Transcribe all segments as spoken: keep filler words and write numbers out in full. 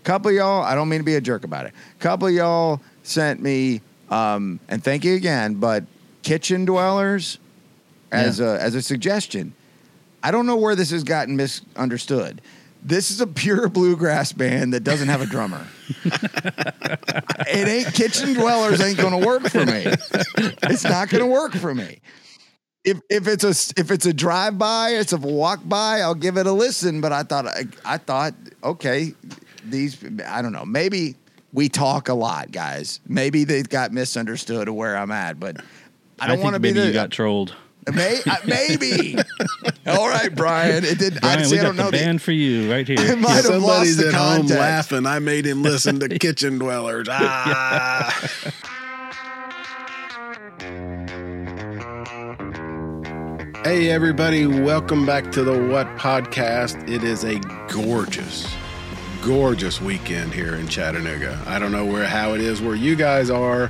couple of y'all, I don't mean to be a jerk about it. Couple of y'all sent me, um, and thank you again, but Kitchen Dwellers as yeah. a as a suggestion. I don't know where this has gotten misunderstood. This is a pure bluegrass band that doesn't have a drummer. It ain't Kitchen Dwellers ain't going to work for me. It's not going to work for me. If if it's a if it's a drive by, it's a walk by, I'll give it a listen. But I thought I, I thought okay, these I don't know. Maybe we talk a lot, guys. Maybe they got misunderstood of where I'm at. But I don't want to be maybe the you got trolled. May, uh, maybe. All right, Brian. It did. Brian, I, see, we I got don't know the the band for you right here. I might have Somebody's lost the at home context. laughing. I made him listen to Kitchen Dwellers. Ah. Hey, everybody. Welcome back to the What Podcast. It is a gorgeous, gorgeous weekend here in Chattanooga. I don't know where how it is where you guys are,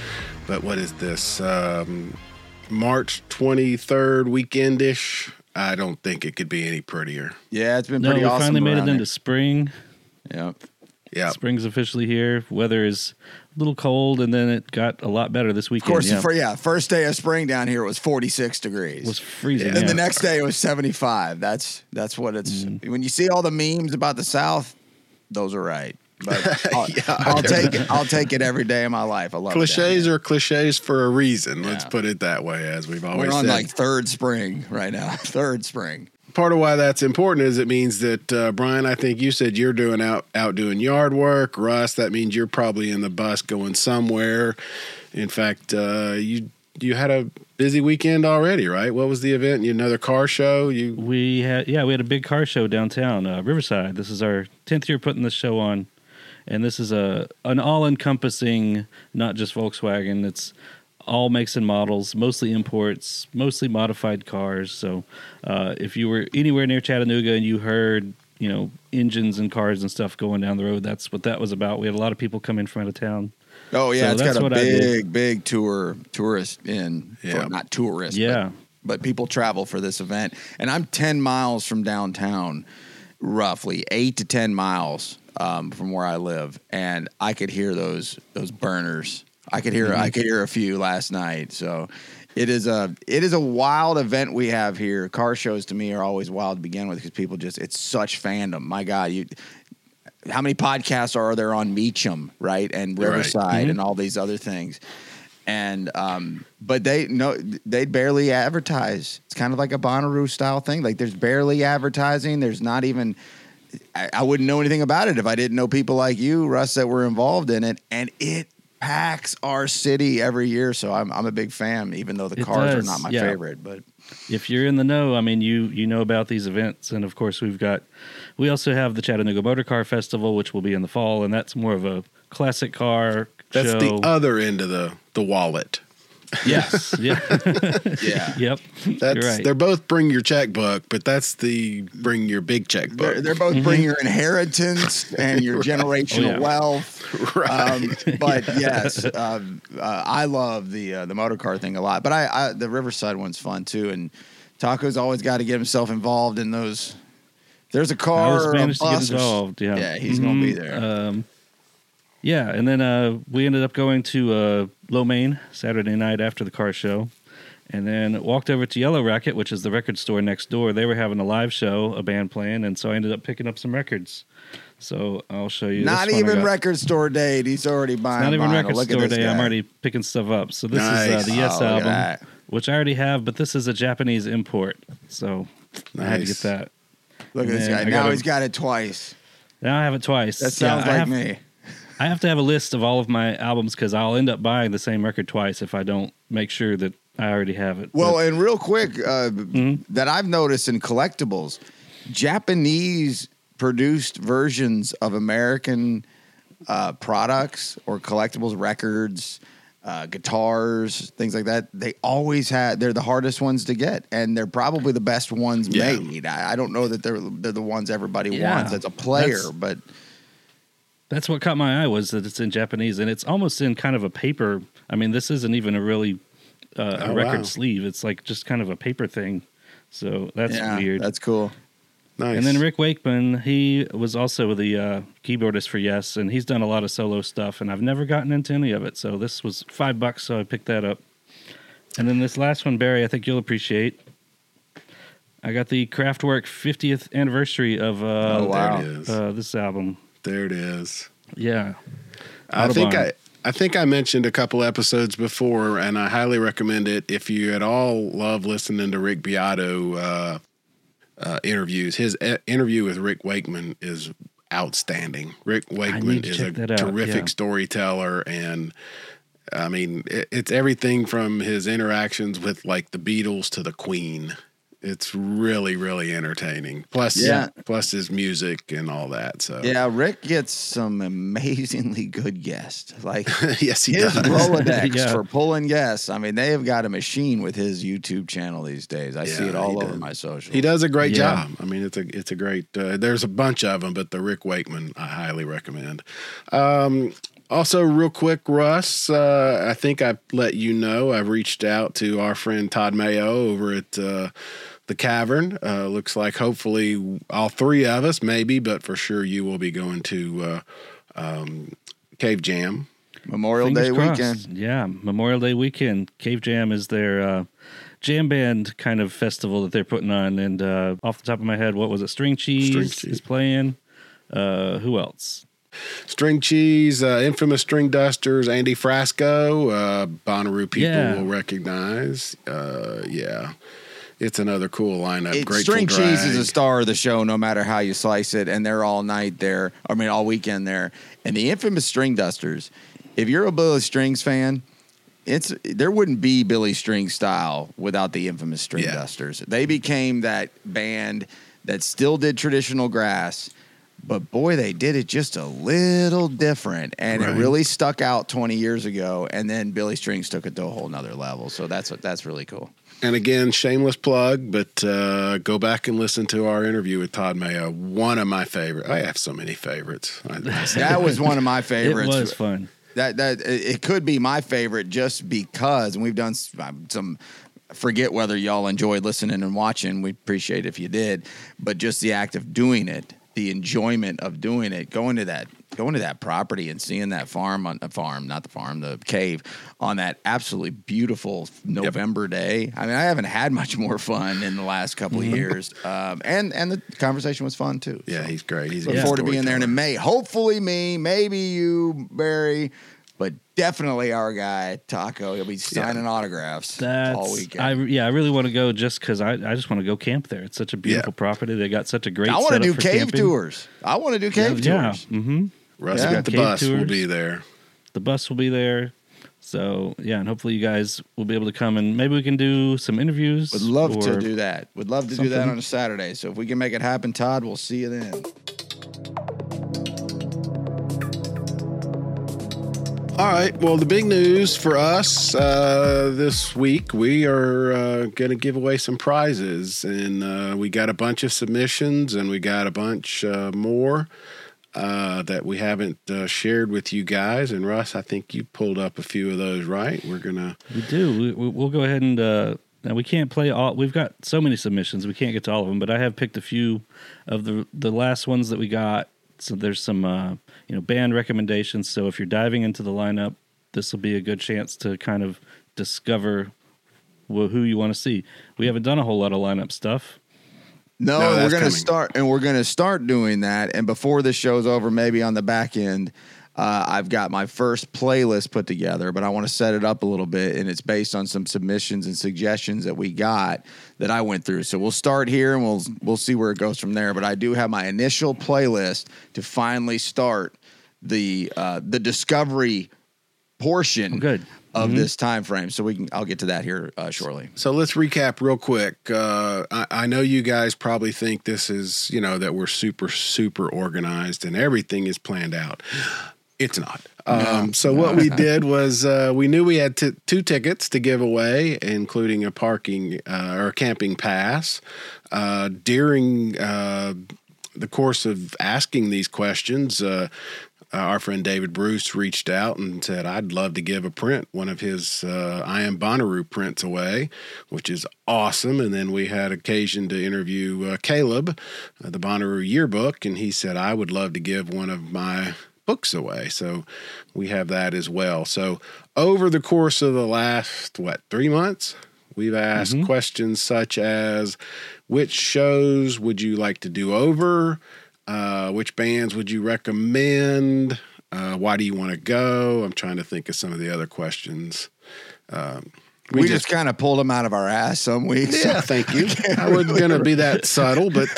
but what is this? Um, March twenty-third weekendish. I don't think it could be any prettier. Yeah, it's been No, pretty we awesome. finally made it around into spring. there. Yep. Yeah. Spring's officially here. Weather is a little cold, and then it got a lot better this Of weekend. course, yeah. for yeah, first day of spring down here was forty-six degrees. It was freezing. And then yeah. the next day it was seventy-five. That's that's what it's. Mm. When you see all the memes about the South, those are right. But I'll, Yeah, I'll take it. I'll take it every day of my life. I love Cliches it. are cliches for a reason. Let's Yeah. put it that way, as we've always We're on said. like third spring right now. Third spring. Part of why that's important is it means that, uh, Brian, I think you said you're doing out, out doing yard work. Russ, that means you're probably in the bus going somewhere. In fact, uh, you you had a busy weekend already, right? What was the event? You another car show? You We had yeah, we had a big car show downtown, uh, Riverside. This is our tenth year putting this show on, and this is a an all encompassing, not just Volkswagen. It's all makes and models, mostly imports, mostly modified cars. So uh, if you were anywhere near Chattanooga and you heard, you know, engines and cars and stuff going down the road, that's what that was about. We had a lot of people come in from out of town. Oh yeah, So it's that's got a what I did. big, big tour tourist in. Yeah. For, not tourist. Yeah. But, but people travel for this event, and I'm ten miles from downtown, roughly eight to ten miles um, from where I live, and I could hear those those burners. I could hear Mm-hmm. I could hear a few last night. So it is a it is a wild event we have here. Car shows to me are always wild to begin with because people just it's such fandom. My God, you how many podcasts are there on Meacham, right, and Riverside Right. Mm-hmm. and all these other things? And um, but they no they barely advertise. It's kind of like a Bonnaroo style thing. Like there's barely advertising. There's not even. I, I wouldn't know anything about it if I didn't know people like you, Russ, that were involved in it, and it packs our city every year. So I'm I'm a big fan, even though the It cars does, are not my yeah. favorite. But If you're in the know, I mean, you you know about these events, and of course we've got, we also have the Chattanooga Motor Car Festival, which will be in the fall, and that's more of a classic car that's show. the other end of the, the wallet. Yes, yeah, yeah, yep. That's You're right. they're both bring your checkbook, but that's the bring your big checkbook. they're, they're both bring your inheritance and your generational Oh, yeah. wealth. right. Um, but yes, um, uh, I love the uh, the motor car thing a lot. But I, I the Riverside one's fun too. And Taco's always got to get himself involved in those. There's a I car, was or a managed to get bus or- involved. Yeah, yeah, he's gonna be Mhm. there. Um, yeah, and then uh, we ended up going to uh, Lo Mein Saturday night after the car show, and then walked over to Yellow Racket, which is the record store next door. They were having a live show, a band playing, and so I ended up picking up some records. So I'll show you. Not this one I even got. record store date. He's already buying. Not even vinyl. record Look at store this day. I'm guy. already picking stuff up. So this is Nice. uh, the Yes Oh, look at album, that. which I already have, but this is a Japanese import. So I had to Nice. get that. Look at And this then guy. I Now got he's a- got it twice. Now I have it twice. That sounds Yeah, I like have, me. I have to have a list of all of my albums because I'll end up buying the same record twice if I don't make sure that I already have it. Well, But- and real quick, uh, Mhm. that I've noticed in collectibles, Japanese produced versions of American uh, products or collectibles, records, uh, guitars, things like that. They always had. They're the hardest ones to get, and they're probably the best ones Yeah. made. I, I don't know that they're they're the ones everybody Yeah. wants as a player, That's- but That's what caught my eye was that it's in Japanese and it's almost in kind of a paper. I mean, this isn't even a really uh, a Oh, record wow. sleeve. It's like just kind of a paper thing. So that's yeah, weird. that's cool. Nice. And then Rick Wakeman, he was also the uh, keyboardist for Yes, and he's done a lot of solo stuff, and I've never gotten into any of it. So this was five bucks, so I picked that up. And then this last one, Barry, I think you'll appreciate. I got the Kraftwerk fiftieth anniversary of uh, Oh, wow. There it is. uh, this album. There it is. Yeah. I think Audubon. I, I think I mentioned a couple episodes before, and I highly recommend it if you at all love listening to Rick Beato uh, uh, interviews. His uh, interview with Rick Wakeman is outstanding. Rick Wakeman to is check a that out, terrific yeah. storyteller, and I mean, it, it's everything from his interactions with like the Beatles to the Queen. It's really, really entertaining. Plus, Yeah. plus his music and all that. So Yeah, Rick gets some amazingly good guests. Like yes, he his does. Rolodex Yeah. for pulling guests. I mean, they have got a machine with his YouTube channel these days. I see Yeah, it all he over does. my socials. He does a great Yeah. job. I mean, it's a it's a great. Uh, there's a bunch of them, but the Rick Wakeman I highly recommend. Um, also, real quick, Russ, uh, I think I let you know I've reached out to our friend Todd Mayo over at uh, the Cavern. Uh, looks like hopefully all three of us, maybe, but for sure you will be going to uh, um, Cave Jam. Memorial Fingers Day crossed. weekend. Yeah, Memorial Day weekend. Cave Jam is their uh, jam band kind of festival that they're putting on. And uh, off the top of my head, what was it? String Cheese, String Cheese. is playing. Uh, who else? String Cheese, uh, Infamous String Dusters, Andy Frasco, uh, Bonnaroo people Yeah. will recognize. Uh, yeah, it's another cool lineup. It, Grateful String Cheese is Drag. a star of the show, no matter how you slice it, and they're all night there. I mean, all weekend there. And the infamous String Dusters. If you're a Billy Strings fan, it's there wouldn't be Billy Strings style without the infamous String Yeah. Dusters. They became that band that still did traditional grass, but boy, they did it just a little different, and Right. it really stuck out twenty years ago. And then Billy Strings took it to a whole nother level. So that's that's really cool. And again, shameless plug, but uh, go back and listen to our interview with Todd Mayo. One of my favorites. I have so many favorites. I, I say- That was one of my It favorites. was fun. That that it could be my favorite just because, and we've done some. Forget whether y'all enjoyed listening and watching. We appreciate it if you did, but just the act of doing it, the enjoyment of doing it, going to that, going to that property and seeing that farm on a farm, not the farm, the cave, on that absolutely beautiful November day. I mean, I haven't had much more fun in the last couple of years, um, and and the conversation was fun too. yeah, So he's great. He's a look good forward to being there, and storyteller. in May, hopefully me, maybe you, Barry, but definitely our guy Taco. He'll be signing autographs That's all weekend. I yeah, I really want to go just because I, I just want to go camp there. It's such a beautiful Yeah. property. They got such a great. I want to setup do for cave camping. tours. I want to do cave Yeah, tours. mm-hmm. Russ Yeah. got the Cave bus. will tours. be there. The bus will be there. So yeah, and hopefully you guys will be able to come and maybe we can do some interviews. Would love to or- do that. Would love to do that something. on a Saturday. So if we can make it happen, Todd, we'll see you then. All right. Well, the big news for us uh, this week, we are uh, going to give away some prizes. And uh, we got a bunch of submissions and we got a bunch uh, more uh, that we haven't uh, shared with you guys. And Russ, I think you pulled up a few of those, right? We're going to. We do. We, we- we'll go ahead and uh, now we can't play all. We've got so many submissions. We can't get to all of them, but I have picked a few of the the last ones that we got. So there's some uh, you know band recommendations. So if you're diving into the lineup, this will be a good chance to kind of discover wh- who you want to see. We haven't done a whole lot of lineup stuff. No, No, we're that's going to coming. start, and we're going to start doing that. And before this show's over, maybe on the back end, uh, I've got my first playlist put together, but I want to set it up a little bit, and it's based on some submissions and suggestions that we got that I went through. So we'll start here, and we'll we'll see where it goes from there. But I do have my initial playlist to finally start the uh, the discovery portion Oh, good. of this time frame. So we can I'll get to that here uh, shortly. So let's recap real quick. Uh, I, I know you guys probably think this is, you know, that we're super, super organized and everything is planned out. It's not. Um, so what we did was uh, we knew we had t- two tickets to give away, including a parking uh, or a camping pass. Uh, during uh, the course of asking these questions, uh, our friend David Bruce reached out and said, I'd love to give a print, one of his uh, I Am Bonnaroo prints away, which is awesome. And then we had occasion to interview uh, Caleb, uh, the Bonnaroo yearbook, and he said, I would love to give one of my books away. So we have that as well. So over the course of the last, what, three months, we've asked mm-hmm. questions such as, which shows would you like to do over? Uh, which bands would you recommend? Uh, why do you want to go? I'm trying to think of some of the other questions. Um, we, we just, just kind of pulled them out of our ass some weeks. Yeah, thank you. I, I wasn't going to be that subtle, but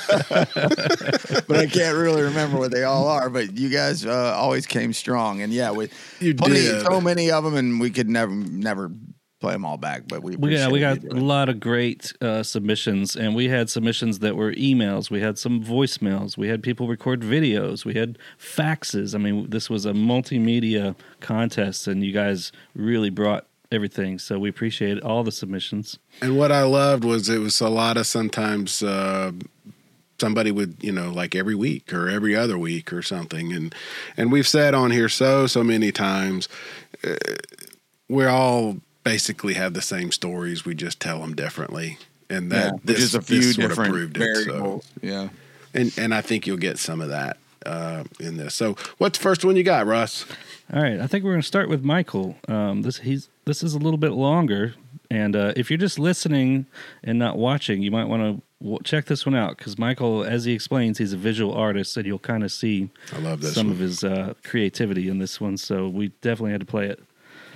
but I can't really remember what they all are. But you guys uh, always came strong, and yeah, we you plenty, did. so many of them, and we could never never. play them all back, but we we got we got a lot of great uh, submissions, and we had submissions that were emails, we had some voicemails, we had people record videos, we had faxes. I mean, this was a multimedia contest, and you guys really brought everything. So we appreciate all the submissions. And what I loved was it was a lot of sometimes uh, somebody would, you know, like every week or every other week or something, and and we've said on here so so many times, uh, we're all basically have the same stories. We just tell them differently, and that yeah, this, just a few this different sort of proved variables. It, so. Yeah, and and I think you'll get some of that uh, in this. So, what's the first one you got, Russ? All right, I think we're going to start with Michael. Um, this he's this is a little bit longer, and uh, if you're just listening and not watching, you might want to w- check this one out because Michael, as he explains, he's a visual artist, and you'll kind of see I love this some one. of his uh, creativity in this one. So we definitely had to play it.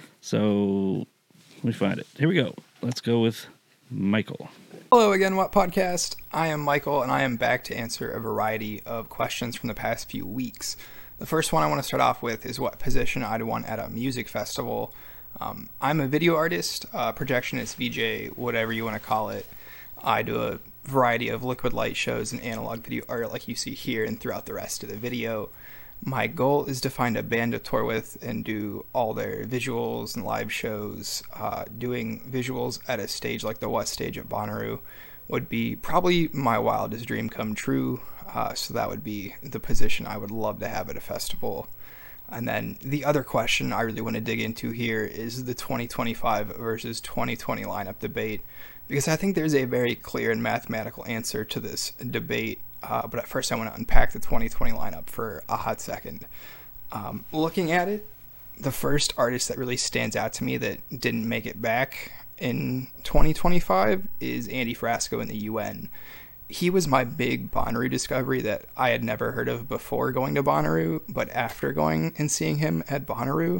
So. Let me find it. Here we go. Let's go with Michael. Hello again, What Podcast? I am Michael, and I am back to answer a variety of questions from the past few weeks. The first one I want to start off with is what position I'd want at a music festival. Um, I'm a video artist, uh, projectionist, V J, whatever you want to call it. I do a variety of liquid light shows and analog video art like you see here and throughout the rest of the video. My goal is to find a band to tour with and do all their visuals and live shows. Uh, doing visuals at a stage like the West Stage at Bonnaroo would be probably my wildest dream come true. Uh, so that would be the position I would love to have at a festival. And then the other question I really want to dig into here is the twenty twenty-five versus twenty twenty lineup debate, because I think there's a very clear and mathematical answer to this debate. Uh, but at first I want to unpack the twenty twenty lineup for a hot second. Um, looking at it, the first artist that really stands out to me that didn't make it back in twenty twenty-five is Andy Frasco in the U N. He was my big Bonnaroo discovery that I had never heard of before going to Bonnaroo, but after going and seeing him at Bonnaroo,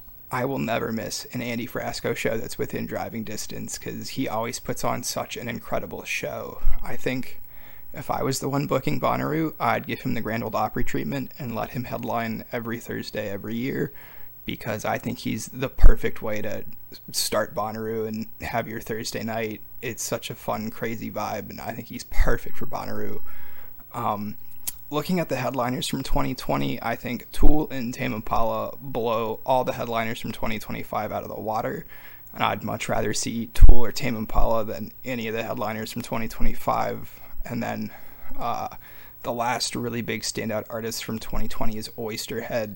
I will never miss an Andy Frasco show that's within driving distance because he always puts on such an incredible show. I think if I was the one booking Bonnaroo, I'd give him the Grand Ole Opry treatment and let him headline every Thursday every year, because I think he's the perfect way to start Bonnaroo and have your Thursday night. It's such a fun, crazy vibe, and I think he's perfect for Bonnaroo. Um, looking at the headliners from twenty twenty, I think Tool and Tame Impala blow all the headliners from twenty twenty-five out of the water, and I'd much rather see Tool or Tame Impala than any of the headliners from twenty twenty-five. And then uh, the last really big standout artist from twenty twenty is Oysterhead.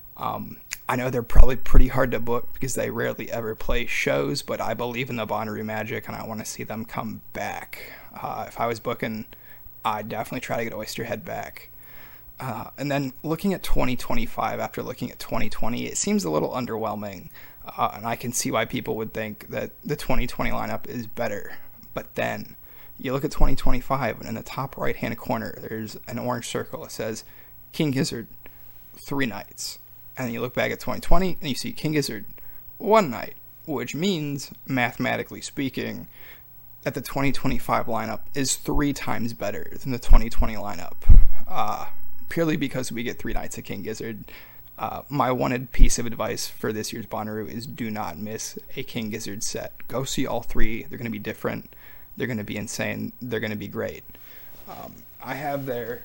Um, I know they're probably pretty hard to book because they rarely ever play shows, but I believe in the Bonnaroo magic and I want to see them come back. Uh, if I was booking, I'd definitely try to get Oysterhead back. Uh, and then looking at twenty twenty-five after looking at twenty twenty, it seems a little underwhelming. Uh, and I can see why people would think that the twenty twenty lineup is better. But then you look at twenty twenty-five, and in the top right-hand corner, there's an orange circle. It says King Gizzard, three nights. And then you look back at twenty twenty, and you see King Gizzard, one night, which means, mathematically speaking, that the twenty twenty-five lineup is three times better than the twenty twenty lineup. Uh, purely because we get three nights at King Gizzard. Uh, my wanted piece of advice for this year's Bonnaroo is do not miss a King Gizzard set. Go see all three. They're going to be different. They're going to be insane. They're going to be great. Um, I have their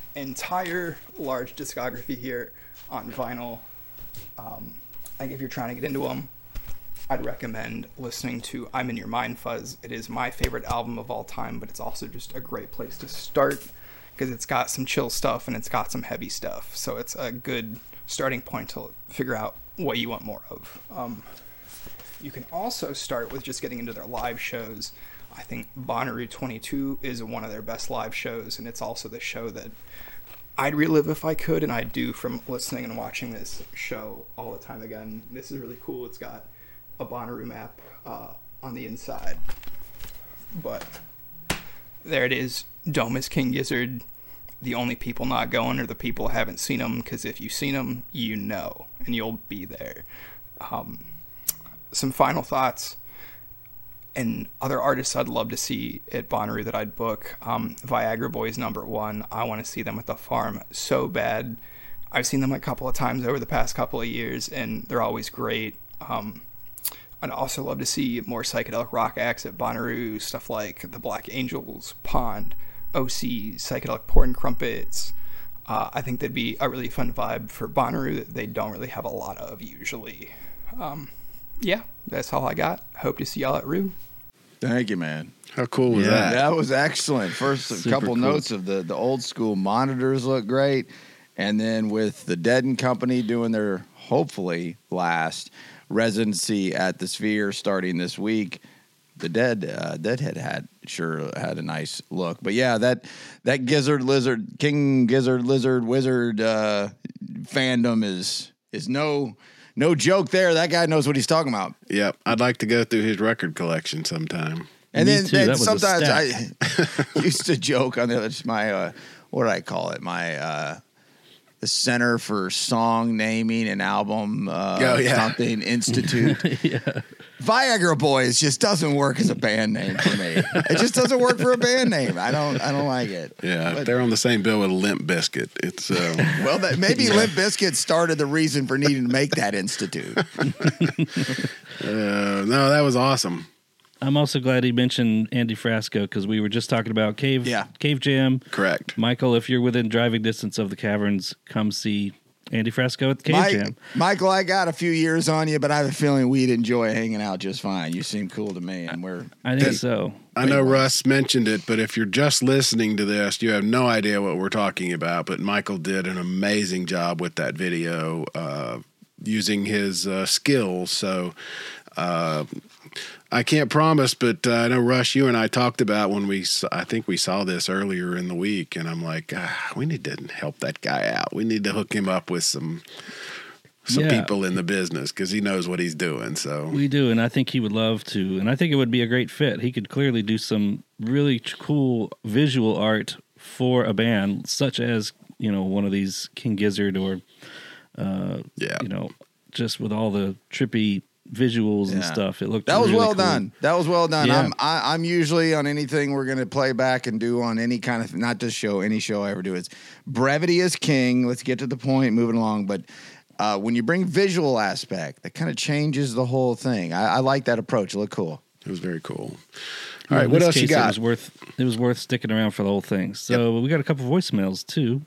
entire large discography here on vinyl. Um, I think if you're trying to get into them, I'd recommend listening to I'm in Your Mind Fuzz. It is my favorite album of all time, but it's also just a great place to start because it's got some chill stuff and it's got some heavy stuff. So it's a good starting point to figure out what you want more of. Um, you can also start with just getting into their live shows. I think Bonnaroo twenty-two is one of their best live shows, and it's also the show that I'd relive if I could, and I do from listening and watching this show all the time again. This is really cool. It's got a Bonnaroo map uh, on the inside. But there it is. Dome is King Gizzard. The only people not going are the people who haven't seen him, because if you've seen him, you know, and you'll be there. Um, some final thoughts. And other artists I'd love to see at Bonnaroo that I'd book. Um, Viagra Boys number one. I want to see them at the Farm so bad. I've seen them a couple of times over the past couple of years, and they're always great. Um, I'd also love to see more psychedelic rock acts at Bonnaroo, stuff like the Black Angels, Pond, O C, Psychedelic Porn Crumpets. Uh, I think that'd be a really fun vibe for Bonnaroo that they don't really have a lot of usually. Um, yeah, that's all I got. Hope to see y'all at Roo. Thank you, man. How cool was Yeah. that? That was excellent. First, a Super couple cool. notes of the, the old school monitors look great. And then with the Dead and Company doing their, hopefully, last residency at the Sphere starting this week, the Dead uh, Deadhead had sure had a nice look. But yeah, that that Gizzard Lizard, King Gizzard Lizard Wizard uh, fandom is is no no joke there. That guy knows what he's talking about. Yep. I'd like to go through his record collection sometime. And Me then, too. then That was a sometimes stack. I used to joke on the other my uh, what do I call it? My uh, the Center for Song Naming and Album uh, Oh, yeah. something Institute. yeah. Viagra Boys just doesn't work as a band name for me. It just doesn't work for a band name. I don't I don't like it. Yeah, But- they're on the same bill with Limp Bizkit. It's uh, Well, that, maybe Limp Bizkit started the reason for needing to make that institute. uh, no, that was awesome. I'm also glad he mentioned Andy Frasco, because we were just talking about Cave Yeah. Cave Jam. Correct. Michael, if you're within driving distance of the caverns, come see Andy Frasco at the Cave Mike, Jam. Michael, I got a few years on you, but I have a feeling we'd enjoy hanging out just fine. You seem cool to me, and we're I think Hey. so. I know Russ mentioned it, but if you're just listening to this, you have no idea what we're talking about. But Michael did an amazing job with that video, uh, using his uh, skills. So uh, I can't promise, but uh, I know, Russ, you and I talked about when we, s- I think we saw this earlier in the week, and I'm like, ah, we need to help that guy out. We need to hook him up with some some Yeah. people in the business, because he knows what he's doing. So We do, and I think he would love to. And I think it would be a great fit. He could clearly do some really ch- cool visual art for a band, such as, you know, one of these King Gizzard or, uh, yeah, you know, just with all the trippy visuals and Yeah. stuff. It looked That was really well cool. done. That was well done. Yeah. I'm I, I'm usually on anything we're going to play back and do on any kind of, not this show, any show I ever do. It's brevity is king. Let's get to the point, moving along. But uh, when you bring visual aspect, that kind of changes the whole thing. I, I like that approach. It looked cool. it was very cool. Well, All right, in what this else you case, It got? was worth it was worth sticking around for the whole thing. So we got a couple voicemails too.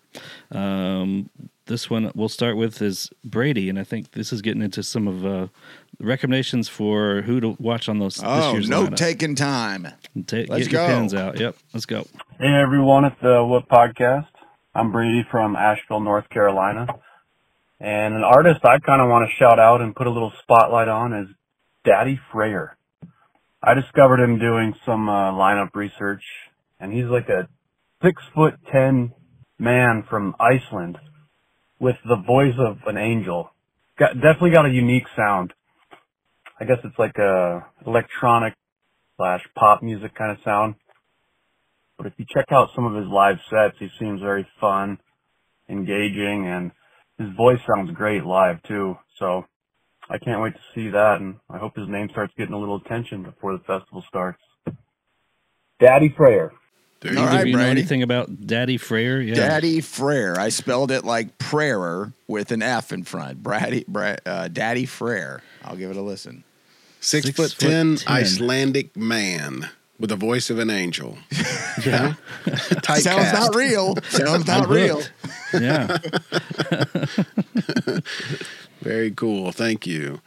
Um, this one we'll start with is Brady, and I think this is getting into some of uh, the recommendations for who to watch on those this Oh, year's note lineup. taking time. Ta- Let's get your go. pens out. Yep, let's go. Hey everyone at the What Podcast. I'm Brady from Asheville, North Carolina. And an artist I kind of want to shout out and put a little spotlight on is Daddy Freyr. I discovered him doing some uh, lineup research, and he's like a six foot ten man from Iceland with the voice of an angel. Got, definitely got a unique sound. I guess it's like a electronic slash pop music kind of sound. But if you check out some of his live sets, he seems very fun, engaging, and his voice sounds great live too. So I can't wait to see that, and I hope his name starts getting a little attention before the festival starts. Daddy Freyr. There you All go. right, Do you know Brady. anything about Daddy Freyr? Yeah. Daddy Frere. I spelled it like prayer with an F in front. Brady, Bra- uh, Daddy Frere. I'll give it a listen. Six, Six foot, foot ten, ten. Icelandic man with the voice of an angel. Yeah. Tight Sounds cast. not real. Sounds not I'm real. hooked. Yeah. Very cool. Thank you.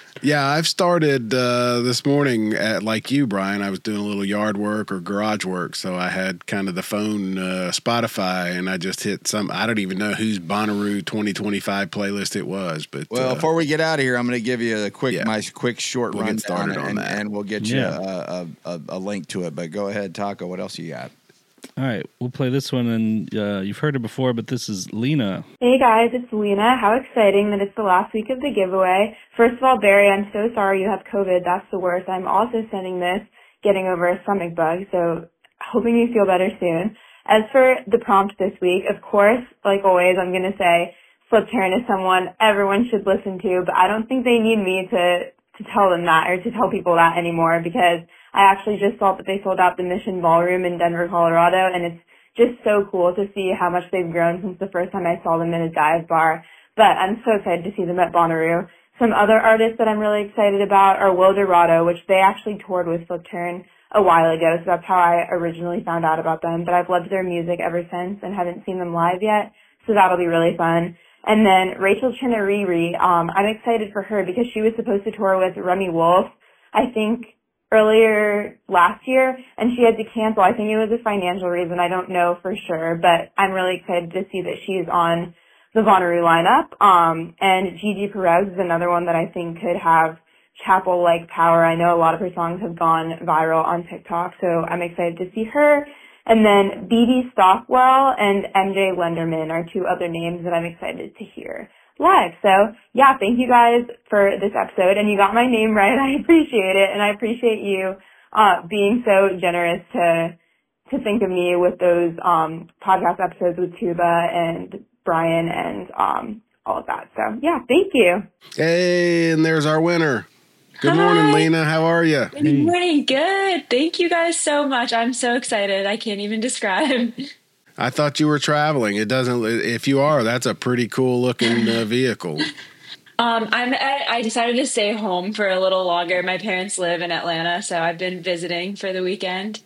Yeah, I've started uh, this morning at, like you, Brian, I was doing a little yard work or garage work. So I had kind of the phone uh, Spotify, and I just hit some, I don't even know whose Bonnaroo twenty twenty-five playlist it was. But Well, uh, before we get out of here, I'm going to give you a quick, Yeah. my quick short We'll get rundown, started on and, that. and we'll get you Yeah. a, a, a, a link to it. But go ahead, Taco. What else you got? All right, we'll play this one, and uh, you've heard it before, but this is Lena. Hey guys, it's Lena. How exciting that it's the last week of the giveaway. First of all, Barry, I'm so sorry you have COVID. That's the worst. I'm also sending this, getting over a stomach bug, so hoping you feel better soon. As for the prompt this week, of course, like always, I'm going to say Flip Turn is someone everyone should listen to, but I don't think they need me to, to tell them that or to tell people that anymore, because I actually just saw that they sold out the Mission Ballroom in Denver, Colorado, and it's just so cool to see how much they've grown since the first time I saw them in a dive bar. But I'm so excited to see them at Bonnaroo. Some other artists that I'm really excited about are Will Dorado, which they actually toured with Flip Turn a while ago, so that's how I originally found out about them. But I've loved their music ever since and haven't seen them live yet, so that'll be really fun. And then Rachel Chinariri, um, I'm excited for her because she was supposed to tour with Remy Wolf, I think, earlier last year, and she had to cancel. I think it was a financial reason. I don't know for sure, but I'm really excited to see that she's on the Bonnaroo lineup. Um, and Gigi Perez is another one that I think could have Chapel-like power. I know a lot of her songs have gone viral on TikTok, so I'm excited to see her. And then B B Stockwell and M J Lenderman are two other names that I'm excited to hear live. So yeah, thank you guys for this episode, and you got my name right. I appreciate it, and I appreciate you uh being so generous to to think of me with those um podcast episodes with Tuba and Brian and um all of that. So yeah, thank you. hey, and there's our winner. Good Hi. morning, Lena. How are you? Good morning. Good. Thank you guys so much. I'm so excited. I can't even describe. I thought you were traveling. It doesn't. If you are, that's a pretty cool looking uh, vehicle. Um, I'm. At, I decided to stay home for a little longer. My parents live in Atlanta, so I've been visiting for the weekend.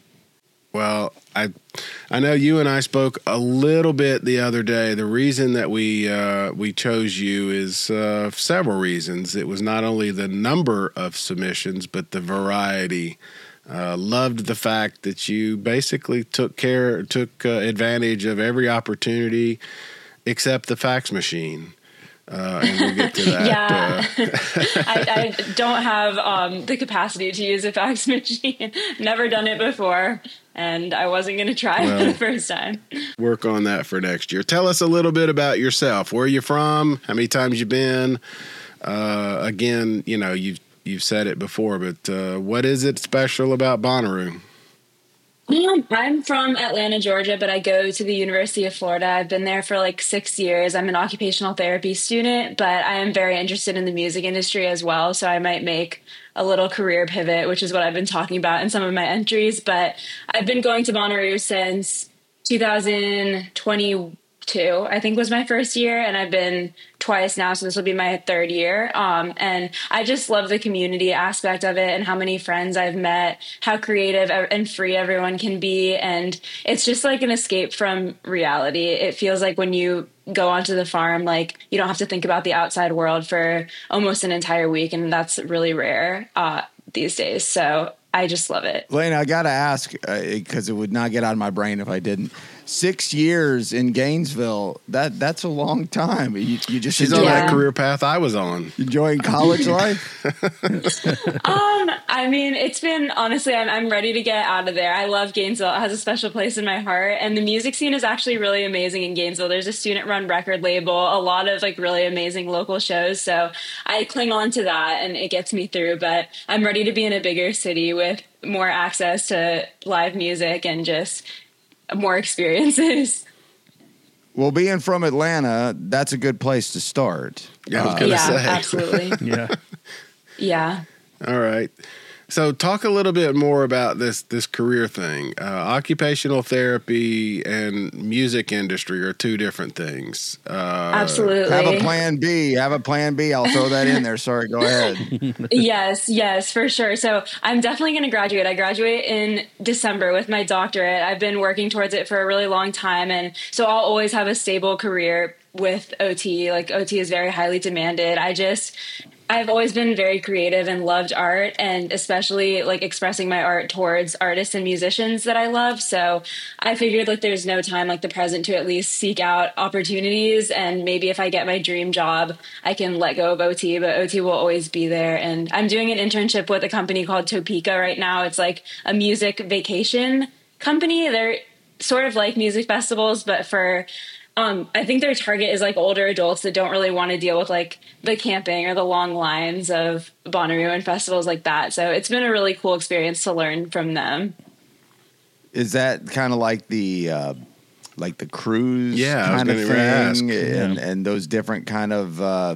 Well, I I know you and I spoke a little bit the other day. The reason that we uh, we chose you is uh, several reasons. It was not only the number of submissions, but the variety. Uh, loved the fact that you basically took care, took uh, advantage of every opportunity except the fax machine. Uh, and we'll get to that. Yeah, uh, I, I don't have um, the capacity to use a fax machine. Never done it before, and I wasn't going to try Well, for the first time. work on that for next year. Tell us a little bit about yourself. Where are you from? How many times you been? Uh, again, you know, you've you've said it before, but uh, what is it special about Bonnaroo? Um, I'm from Atlanta, Georgia, but I go to the University of Florida. I've been there for like six years. I'm an occupational therapy student, but I am very interested in the music industry as well. So I might make a little career pivot, which is what I've been talking about in some of my entries. But I've been going to Bonnaroo since two thousand twenty-two, I think was my first year. And I've been twice now, so this will be my third year. Um, and I just love the community aspect of it and how many friends I've met, how creative and free everyone can be. And it's just like an escape from reality. It feels like when you go onto the farm, like you don't have to think about the outside world for almost an entire week. And that's really rare uh, these days. So I just love it. Lena, I got to ask, because uh, it would not get out of my brain if I didn't. Six years in Gainesville, that that's a long time. You, you just She's enjoy, on that Yeah. career path I was on. enjoying college life? Um, I mean, it's been, honestly, I'm, I'm ready to get out of there. I love Gainesville. It has a special place in my heart. And the music scene is actually really amazing in Gainesville. There's a student run record label, a lot of like really amazing local shows. So I cling on to that and it gets me through, but I'm ready to be in a bigger city with more access to live music and just more experiences. Well, being from Atlanta, that's a good place to start. Yeah, I was Uh, gonna Yeah, say. absolutely. Yeah. Yeah. All right. So talk a little bit more about this this career thing. Uh, occupational therapy and music industry are two different things. Uh, Absolutely. Have a plan B. Have a plan B. I'll throw that in there. Sorry, go ahead. Yes, yes, for sure. So I'm definitely going to graduate. I graduate in December with my doctorate. I've been working towards it for a really long time. And so I'll always have a stable career with O T. Like O T is very highly demanded. I just, I've always been very creative and loved art, and especially like expressing my art towards artists and musicians that I love. So I figured like there's no time like the present to at least seek out opportunities. And maybe if I get my dream job, I can let go of O T, but O T will always be there. And I'm doing an internship with a company called Topeka right now. It's like a music vacation company. They're sort of like music festivals, but for Um, I think their target is like older adults that don't really want to deal with like the camping or the long lines of Bonnaroo and festivals like that. So it's been a really cool experience to learn from them. Is that kind of like the uh, like the cruise Yeah, I was kind of gonna thing, ask. and Yeah. and those different kind of uh,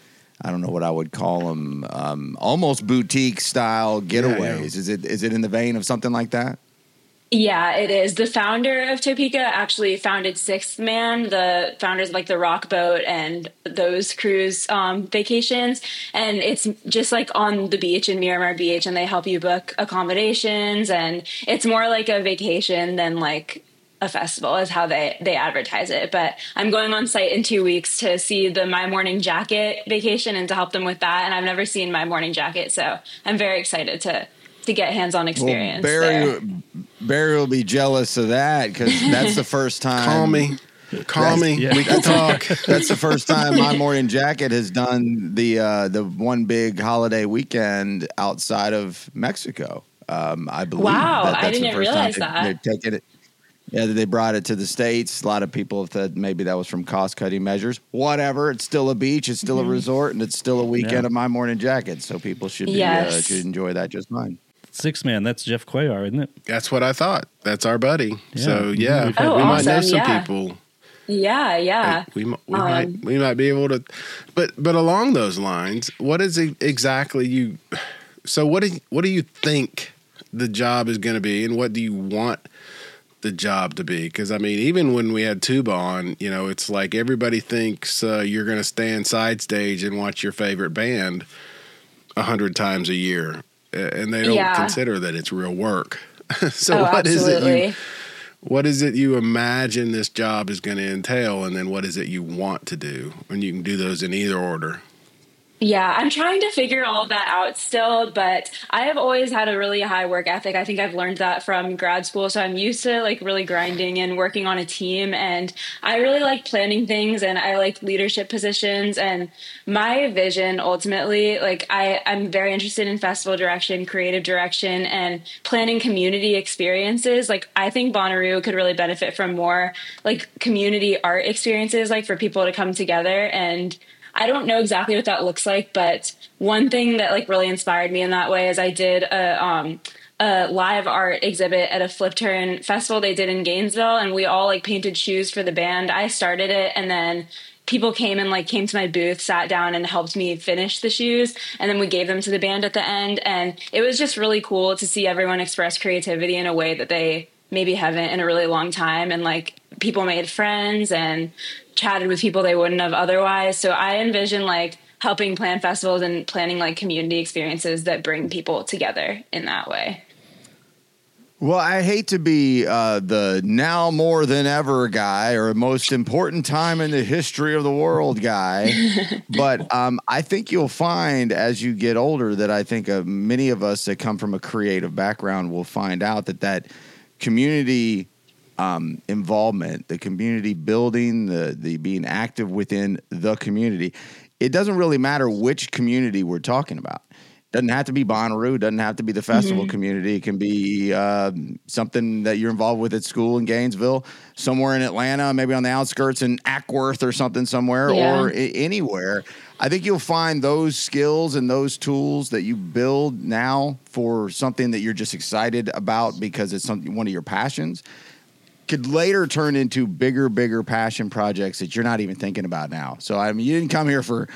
I don't know what I would call them, um, almost boutique style getaways. yeah. Is it is it in the vein of something like that? Yeah, it is. The founder of Topeka actually founded Sixth Man, the founders of like the Rock Boat and those cruise um, vacations. And it's just like on the beach in Miramar Beach, and they help you book accommodations. And it's more like a vacation than like a festival is how they, they advertise it. But I'm going on site in two weeks to see the My Morning Jacket vacation and to help them with that. And I've never seen My Morning Jacket, so I'm very excited to to get hands-on experience. Well, Barry, there. Barry will be jealous of that because that's the first time. Call me. Call me. Yeah. We can talk. That's the first time My Morning Jacket has done the uh, the one big holiday weekend outside of Mexico. Um, I believe. Wow, that I that's the didn't first realize time that. They're taking it. Yeah, they brought it to the States. A lot of people have said maybe that was from cost-cutting measures. Whatever. It's still a beach. It's still a resort, and it's still a weekend Yeah. of My Morning Jacket. So people should be Yes. uh, should enjoy that just fine. Six Man, that's Jeff Cuellar, isn't it? That's what I thought. That's our buddy. Yeah. So yeah, We've had- Oh, we might know awesome. some Yeah. people. Yeah, yeah. We, mi- we Um, might we might be able to, but but along those lines, what is it exactly you? So what do you, what do you think the job is going to be, and what do you want the job to be? Because I mean, even when we had tuba on, you know, it's like everybody thinks uh, you're going to stand side stage and watch your favorite band a hundred times a year, uh, and they don't Yeah. consider that it's real work. so Oh, what is it absolutely. you? What is it you imagine this job is going to entail, and then what is it you want to do? And you can do those in either order. Yeah, I'm trying to figure all of that out still, but I have always had a really high work ethic. I think I've learned that from grad school. So I'm used to like really grinding and working on a team. And I really like planning things, and I like leadership positions. And my vision ultimately, like I, I'm very interested in festival direction, creative direction, and planning community experiences. Like I think Bonnaroo could really benefit from more like community art experiences, like for people to come together. And I don't know exactly what that looks like, but one thing that like really inspired me in that way is I did a, um, a live art exhibit at a Flip Turn festival they did in Gainesville, and we all like painted shoes for the band. I started it, and then people came and like came to my booth, sat down, and helped me finish the shoes, and then we gave them to the band at the end. And it was just really cool to see everyone express creativity in a way that they maybe haven't in a really long time. And like people made friends and chatted with people they wouldn't have otherwise. So I envision like helping plan festivals and planning like community experiences that bring people together in that way. Well, I hate to be uh, the now more than ever guy or most important time in the history of the world guy, but um, I think you'll find as you get older that I think uh, many of us that come from a creative background will find out that that community um, involvement, the community building, the the being active within the community, it doesn't really matter which community we're talking about. Doesn't have to be Bonnaroo. Doesn't have to be the festival Mm-hmm. community. It can be uh, something that you're involved with at school in Gainesville, somewhere in Atlanta, maybe on the outskirts in Ackworth or something somewhere, Yeah. or I- anywhere. I think you'll find those skills and those tools that you build now for something that you're just excited about because it's something, one of your passions, could later turn into bigger, bigger passion projects that you're not even thinking about now. So, I mean, you didn't come here for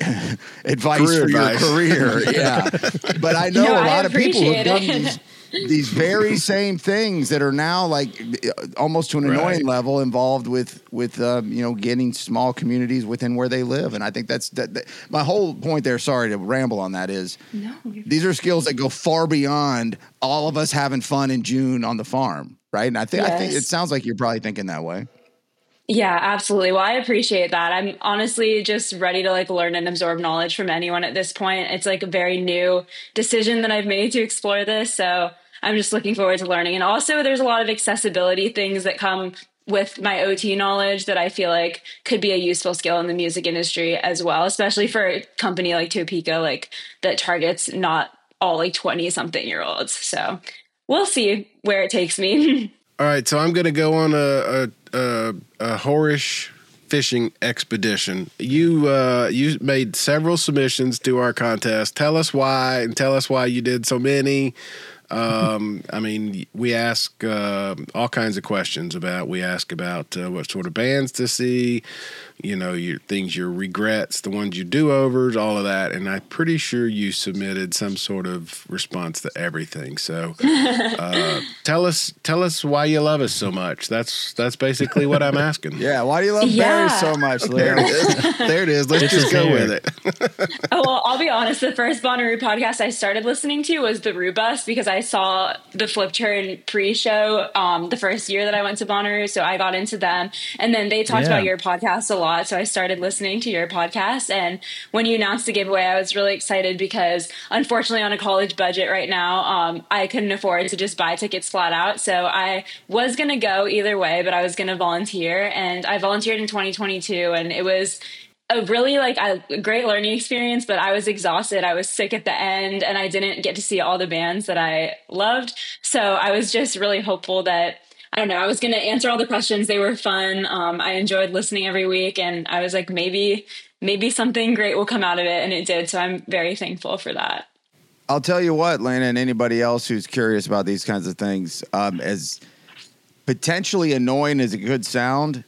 advice Career for advice. your career. Yeah. But I know No, a I lot of people who've appreciate done it. these, these very same things that are now like almost to an annoying Right. level involved with, with um, you know, getting small communities within where they live. And I think that's that, that my whole point there, sorry to ramble on that, is No, you're these are skills that go far beyond all of us having fun in June on the farm. Right. And I think I think Yes. it sounds like you're probably thinking that way. Yeah, absolutely. Well, I appreciate that. I'm honestly just ready to like learn and absorb knowledge from anyone at this point. It's like a very new decision that I've made to explore this. So I'm just looking forward to learning. And also there's a lot of accessibility things that come with my O T knowledge that I feel like could be a useful skill in the music industry as well, especially for a company like Topeka, like that targets not all like twenty something year olds. So we'll see where it takes me. All right, so I'm going to go on a, a, a, a whorish fishing expedition. You uh, you made several submissions to our contest. Tell us why, and tell us why you did so many. Um, I mean, we ask uh, all kinds of questions about. We ask about uh, what sort of bands to see, you know, your things, your regrets, the ones you do overs, all of that. And I'm pretty sure you submitted some sort of response to everything. So uh, tell us, tell us why you love us so much. That's that's basically what I'm asking. Yeah, why do you love Yeah. Barry so much, There Larry? it is. There it is. Let's It's just his go hair. with it. Oh, well, I'll be honest. The first Bonnaroo podcast I started listening to was the Rue Bus because I saw the Flip Turn pre-show um, the first year that I went to Bonnaroo, so I got into them. And then they talked Yeah. about your podcast a lot, so I started listening to your podcast. And when you announced the giveaway, I was really excited because, unfortunately, on a college budget right now, um, I couldn't afford to just buy tickets flat out. So I was going to go either way, but I was going to volunteer, and I volunteered in twenty twenty-two, and it was a really like a great learning experience, but I was exhausted. I was sick at the end and I didn't get to see all the bands that I loved. So I was just really hopeful that, I don't know, I was going to answer all the questions. They were fun. Um, I enjoyed listening every week, and I was like, maybe, maybe something great will come out of it. And it did. So I'm very thankful for that. I'll tell you what, Lena, and anybody else who's curious about these kinds of things, um, as potentially annoying as it could sound,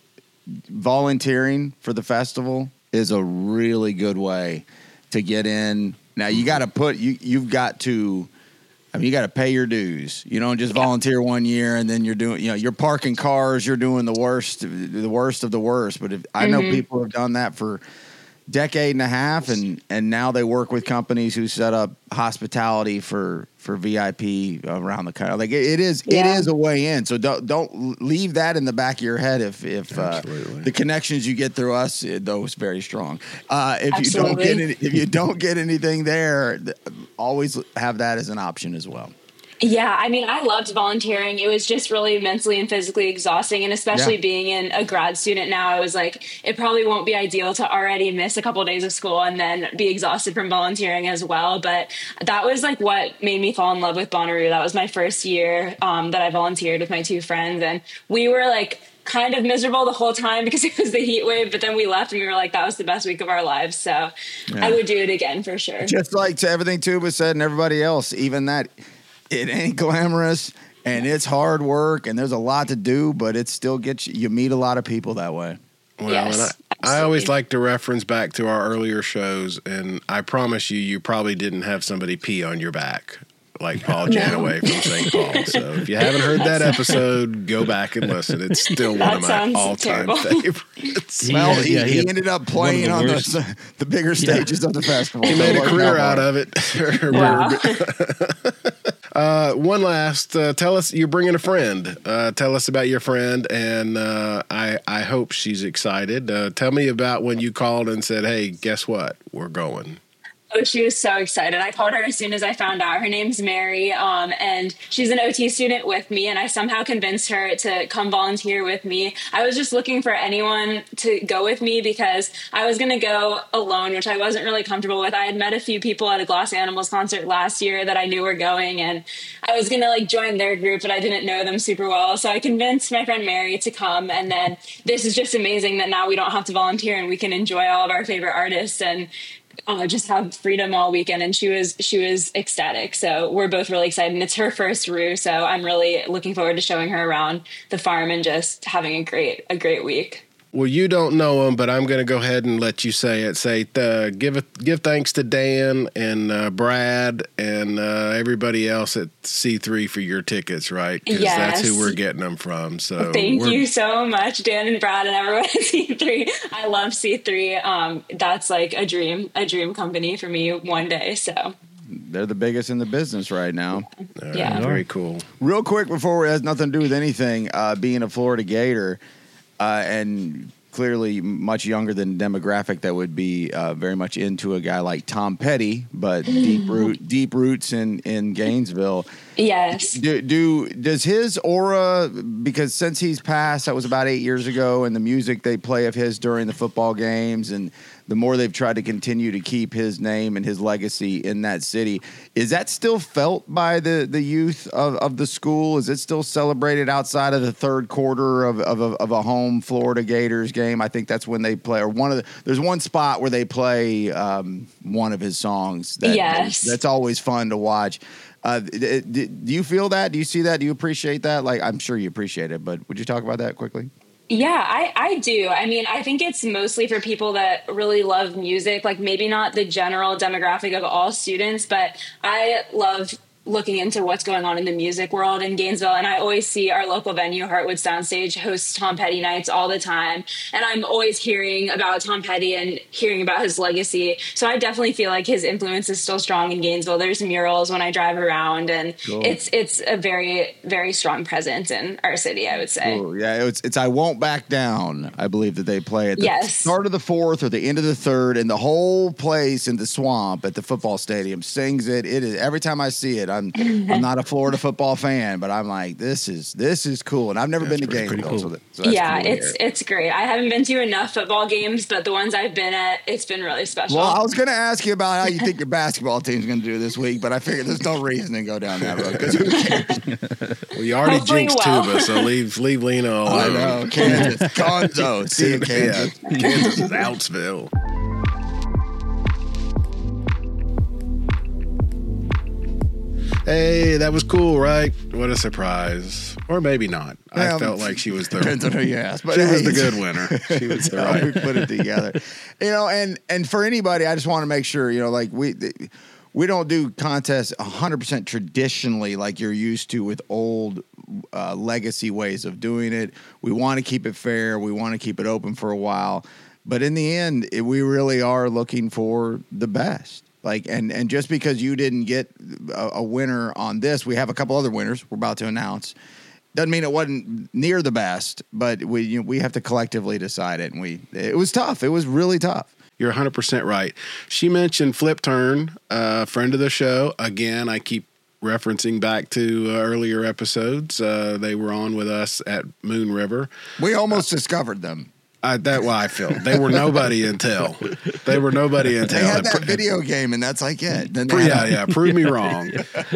volunteering for the festival is a really good way to get in. Now you got to put you you've got to I mean you got to pay your dues. You don't just volunteer one year and then you're doing, you know, you're parking cars, you're doing the worst the worst of the worst. But if I know Mhm. people have done that for decade and a half, and and now they work with companies who set up hospitality for for V I P around the country. Like it, it is it Yeah. is a way in. So don't don't leave that in the back of your head. If if uh, Absolutely. the connections you get through us, uh, those very strong. Uh, if you don't Absolutely. get any, if you don't get anything there, th- always have that as an option as well. Yeah, I mean, I loved volunteering. It was just really mentally and physically exhausting. And especially Yeah. being in a grad student now, I was like, it probably won't be ideal to already miss a couple of days of school and then be exhausted from volunteering as well. But that was like what made me fall in love with Bonnaroo. That was my first year um, that I volunteered with my two friends. And we were like kind of miserable the whole time because it was the heat wave. But then we left and we were like, that was the best week of our lives. So Yeah. I would do it again for sure. Just like to everything Tuba said and everybody else, even that it ain't glamorous and it's hard work and there's a lot to do, but it still gets you, you meet a lot of people that way. Well, Yes, and I, I always absolutely. like to reference back to our earlier shows, and I promise you, you probably didn't have somebody pee on your back like Paul Janaway from Saint Paul. So if you haven't heard that episode, go back and listen. It's still one That of my sounds all-time terrible. favorites. He Well, had- he, yeah, he he had ended up one playing of on the the, the bigger stages of the festival. He So made it a worked career out out well. of it. Wow. uh, one last, uh, tell us, you're bringing a friend. Uh, tell us about your friend, and uh, I, I hope she's excited. Uh, tell me about when you called and said, hey, guess what? We're going. Oh, she was so excited. I called her as soon as I found out. Her name's Mary, um, and she's an O T student with me, and I somehow convinced her to come volunteer with me. I was just looking for anyone to go with me because I was going to go alone, which I wasn't really comfortable with. I had met a few people at a Glass Animals concert last year that I knew were going, and I was going to like join their group, but I didn't know them super well. So I convinced my friend Mary to come, and then this is just amazing that now we don't have to volunteer and we can enjoy all of our favorite artists and Uh, just have freedom all weekend. And she was she was ecstatic. So we're both really excited. And it's her first Rue, so I'm really looking forward to showing her around the farm and just having a great a great week. Well, you don't know him, but I'm going to go ahead and let you say it. Say, uh, give it, give thanks to Dan and uh, Brad and uh, everybody else at C three for your tickets, right? Because that's who Yes. we're getting them from. So Thank we're- you so much, Dan and Brad and everyone at C three. I love C three. Um, that's like a dream, a dream company for me one day. So They're the biggest in the business right now. Uh, Yeah. very cool. Real quick before it has nothing to do with anything, uh, being a Florida Gator, uh, and clearly much younger than demographic that would be uh, very much into a guy like Tom Petty, but deep root, deep roots in, in Gainesville. Yes. Do, do does his aura, because since he's passed, that was about eight years ago, and the music they play of his during the football games, and the more they've tried to continue to keep his name and his legacy in that city, is that still felt by the, the youth of, of the school? Is it still celebrated outside of the third quarter of, of, a, of a home Florida Gators game? I think that's when they play, or one of the, there's one spot where they play um, one of his songs. That, yes. That's always fun to watch. Uh, do, do you feel that? Do you see that? Do you appreciate that? Like, I'm sure you appreciate it, but would you talk about that quickly? Yeah, I, I do. I mean, I think it's mostly for people that really love music, like maybe not the general demographic of all students, but I love looking into what's going on in the music world in Gainesville. And I always see our local venue, Heartwood Soundstage, hosts Tom Petty nights all the time. And I'm always hearing about Tom Petty and hearing about his legacy. So I definitely feel like his influence is still strong in Gainesville. There's murals when I drive around, and cool. it's it's a very, very strong presence in our city, I would say. Cool. Yeah, it's, it's I Won't Back Down, I believe that they play at the yes. start of the fourth or the end of the third, and the whole place in the swamp at the football stadium sings it. It is, every time I see it, I'm I'm not a Florida football fan, but I'm like, this is this is cool, and I've never that's been to Gainesville. Cool. So, that, so that's yeah, cool it's it's great. I haven't been to enough football games, but the ones I've been at, it's been really special. Well, I was going to ask you about how you think your basketball team's going to do this week, but I figured there's no reason to go down that road because who cares? Well, you already Hopefully jinxed well. Tuba, so leave leave Lena alone. I know, Kansas, Gonzo, see you, Kansas. Yeah, Kansas is Outsville. Hey, that was cool, right? What a surprise. Or maybe not. I um, felt like she was the depends on who you ask, but she hey, was the good winner. She was the right. We put it together. You know, and and for anybody, I just want to make sure, you know, like we we don't do contests one hundred percent traditionally like you're used to with old uh, legacy ways of doing it. We want to keep it fair. We want to keep it open for a while. But in the end, it, we really are looking for the best. Like, and, and just because you didn't get a, a winner on this, we have a couple other winners we're about to announce. Doesn't mean it wasn't near the best, but we you know, we have to collectively decide it. And we it was tough. It was really tough. You're one hundred percent right. She mentioned Flip Turn, a uh, friend of the show. Again, I keep referencing back to uh, earlier episodes. Uh, they were on with us at Moon River. We almost uh, discovered them. I, that's why I feel they were nobody until they were nobody until they had that video game, and that's like it. Then yeah, yeah, prove me wrong.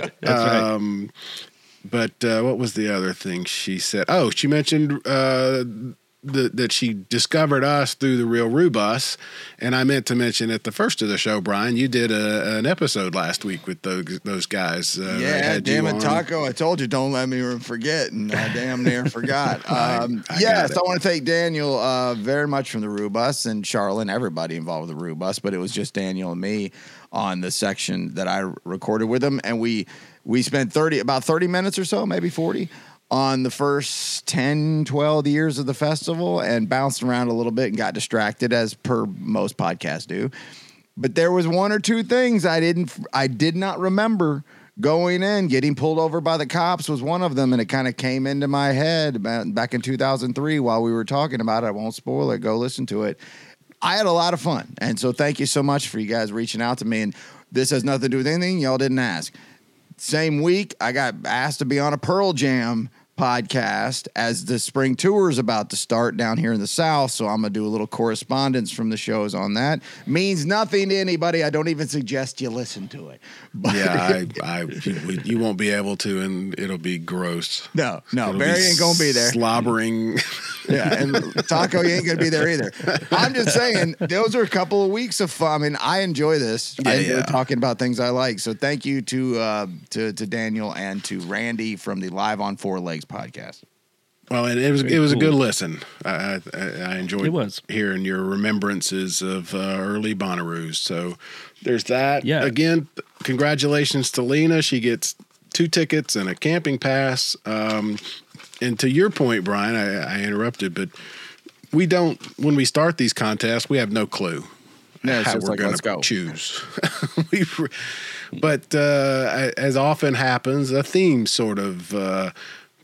um, right. But uh, what was the other thing she said? Oh, she mentioned uh, the, that she discovered us through the Real Rubus, and I meant to mention at the first of the show, Brian, you did a, an episode last week with those those guys. Uh, yeah, damn it, on. Taco! I told you, don't let me forget, and I damn near forgot. Um, I, I yes, I want to thank Daniel uh, very much from the Rubus and Charlotte, everybody involved with the Rubus, but it was just Daniel and me on the section that I recorded with him, and we we spent thirty about thirty minutes or so, maybe forty. On the first ten, twelve years of the festival and bounced around a little bit and got distracted as per most podcasts do. But there was one or two things I didn't, I did not remember going in. Getting pulled over by the cops was one of them. And it kind of came into my head back in two thousand three while we were talking about it. I won't spoil it. Go listen to it. I had a lot of fun. And so thank you so much for you guys reaching out to me. And this has nothing to do with anything y'all didn't ask. Same week, I got asked to be on a Pearl Jam podcast as the spring tour is about to start down here in the South. So I'm going to do a little correspondence from the shows on that. Means nothing to anybody. I don't even suggest you listen to it. But yeah, I, I, you, you won't be able to, and it'll be gross. No, no, it'll Barry ain't going to be there. Slobbering. Yeah, and Taco, you ain't going to be there either. I'm just saying, those are a couple of weeks of fun. I mean, I enjoy this. Yeah, I enjoy yeah. talking about things I like. So thank you to, uh, to to Daniel and to Randy from the Live on Four Legs podcast. Well, and it was Very it was cool. a good listen. I I, I enjoyed it was. hearing your remembrances of uh, early Bonnaroos. So there's that. Yeah. Again, congratulations to Lena. She gets two tickets and a camping pass. Um, and to your point, Brian, I, I interrupted, but we don't. When we start these contests, we have no clue No, it's how just we're like, going let's to go. choose. we, But uh, as often happens, a theme sort of uh,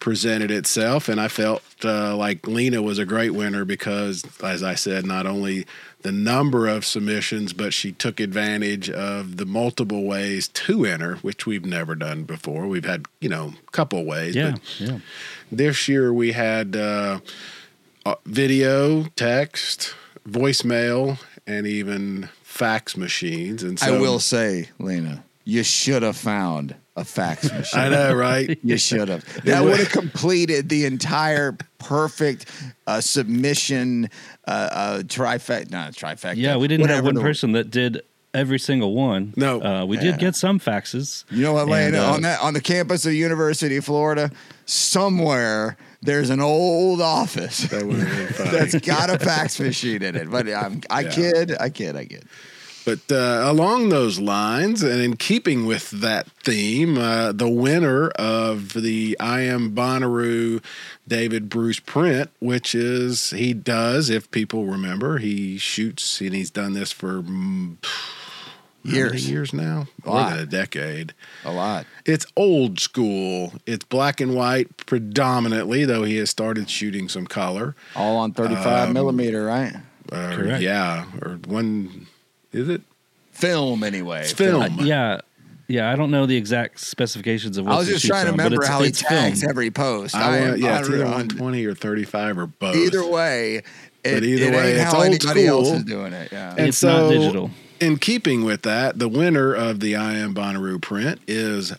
presented itself, and I felt uh, like Lena was a great winner because, as I said, not only the number of submissions, but she took advantage of the multiple ways to enter, which we've never done before. We've had, you know, a couple ways. Yeah, but yeah. This year we had uh, uh, video, text, voicemail, and even fax machines. And so, I will say, Lena, you should have found a fax machine. I know, right? You should have. That would have completed the entire perfect uh, submission uh, uh, trifecta. Not trifecta. Yeah, we didn't have whatever one the- person that did every single one. No. uh, we Yeah. did get some faxes. You know what, Lena? And, uh, on that on the campus of the University of Florida, somewhere there's an old office That would have been funny. that's got a fax machine in it. But I'm, I Yeah. kid, I kid, I kid. But uh, along those lines, and in keeping with that theme, uh, the winner of the I Am Bonnaroo David Bruce print, which is, he does, if people remember, he shoots, and he's done this for mm, how many Years. years now, A more lot. than a decade. A lot. It's old school. It's black and white predominantly, though he has started shooting some color. All on thirty-five Um, millimeter, right? Uh, Correct. Yeah, or one, is it? Film, anyway. It's film. Uh, yeah, yeah. I I don't know the exact specifications of what I was he just shoots trying to on, but remember it's- how he it's tags film. every post. I am want, yeah, it's either on- one twenty or thirty-five or both. Either way, it, But either it way, ain't it's how old anybody else school. is doing it. Yeah. And It's so, not digital. in keeping with that, the winner of the I Am Bonnaroo print is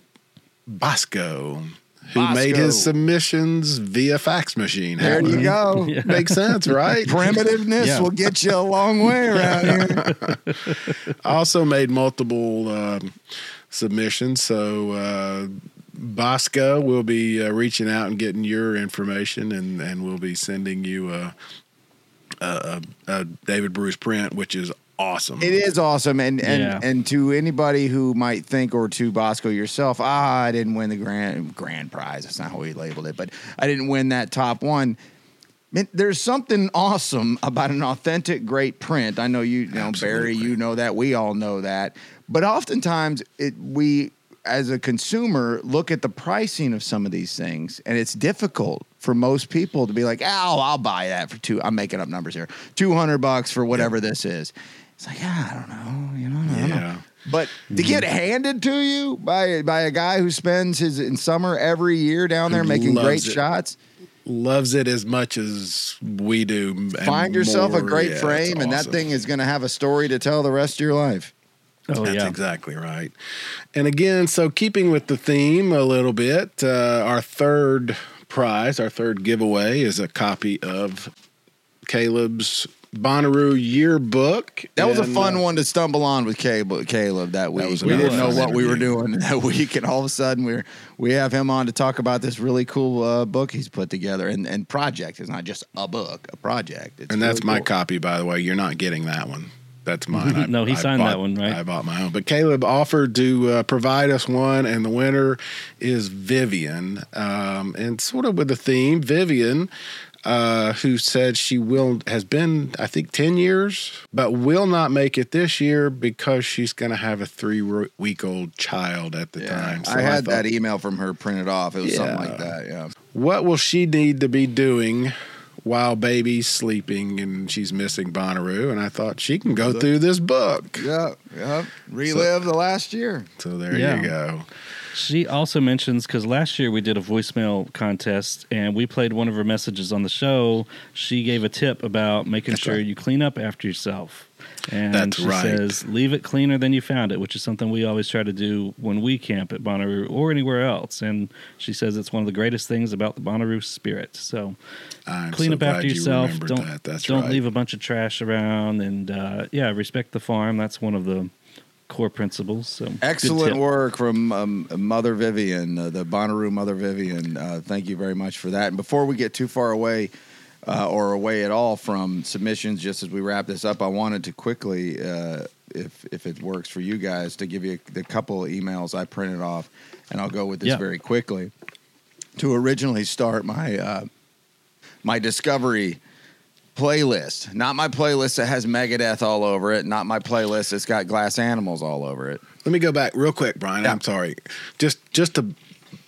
Bosco, who Bosco. made his submissions via fax machine. There Howard. you go. Yeah. Makes sense, right? Primitiveness Yeah. will get you a long way around here. Also made multiple um, submissions. So uh, Bosco will be uh, reaching out and getting your information, and, and we'll be sending you a, a, a, a David Bruce print, which is awesome. It is awesome, and and Yeah. and to anybody who might think, or to Bosco yourself, ah, I didn't win the grand grand prize. That's not how we labeled it, but I didn't win that top one. Man, there's something awesome about an authentic, great print. I know you, you know, Barry, Absolutely. you know that. We all know that. But oftentimes, it we as a consumer look at the pricing of some of these things, and it's difficult for most people to be like, "Oh, I'll buy that for two." I'm making up numbers here, two hundred bucks for whatever this is. It's like, ah, I don't know, you know, I don't know. Yeah. But to get handed to you by by a guy who spends his in summer every year down there Who making great loves it. shots, Loves it as much as we do. and find yourself a more. great Yeah, frame, it's and that awesome. thing is going to have a story to tell the rest of your life. Oh That's yeah, exactly right. And again, so keeping with the theme a little bit, uh, our third prize, our third giveaway is a copy of Caleb's Bonnaroo yearbook. That was a And, fun uh, one to stumble on with Caleb, Caleb that week. was we another didn't know fun what we were interview. doing that week, and all of a sudden we're we have him on to talk about this really cool uh, book he's put together. And and project is not just a book, a project. It's And that's really my cool. copy, by the way. You're not getting that one. That's mine. I- No, he I signed bought- that one, right? I bought my own. But Caleb offered to uh, provide us one, and the winner is Vivian. Um, and sort of with the theme, Vivian, uh, who said she will has been, I think, ten years, but will not make it this year because she's going to have a three-week-old child at the Yeah, time. So I had thought, that email from her printed off. It was something Yeah. like that. Yeah. what will she need to be doing while baby's sleeping and she's missing Bonnaroo? And I thought she can go through this book. Yeah. Yeah. Relive the last year. So there Yeah. you go. She also mentions, because last year we did a voicemail contest and we played one of her messages on the show. She gave a tip about making That's sure right. you clean up after yourself. And That's she right. says, leave it cleaner than you found it, which is something we always try to do when we camp at Bonnaroo or anywhere else. And she says it's one of the greatest things about the Bonnaroo spirit. So I'm clean so up after glad you yourself. remembered Don't that. That's don't right. leave a bunch of trash around, and uh, yeah, respect the farm. That's one of the core principles. So good Excellent tip. work from um, Mother Vivian, uh, the Bonnaroo Mother Vivian. Uh, thank you very much for that. And before we get too far away, uh, or away at all from submissions, just as we wrap this up, I wanted to quickly, uh, if if it works for you guys, to give you the couple of emails I printed off, and I'll go with this Yeah. very quickly. To originally start my uh, my Discovery playlist, not my playlist that has Megadeth all over it, not my playlist that's got Glass Animals all over it. Let me go back real quick, Brian. Yeah. I'm sorry. Just just to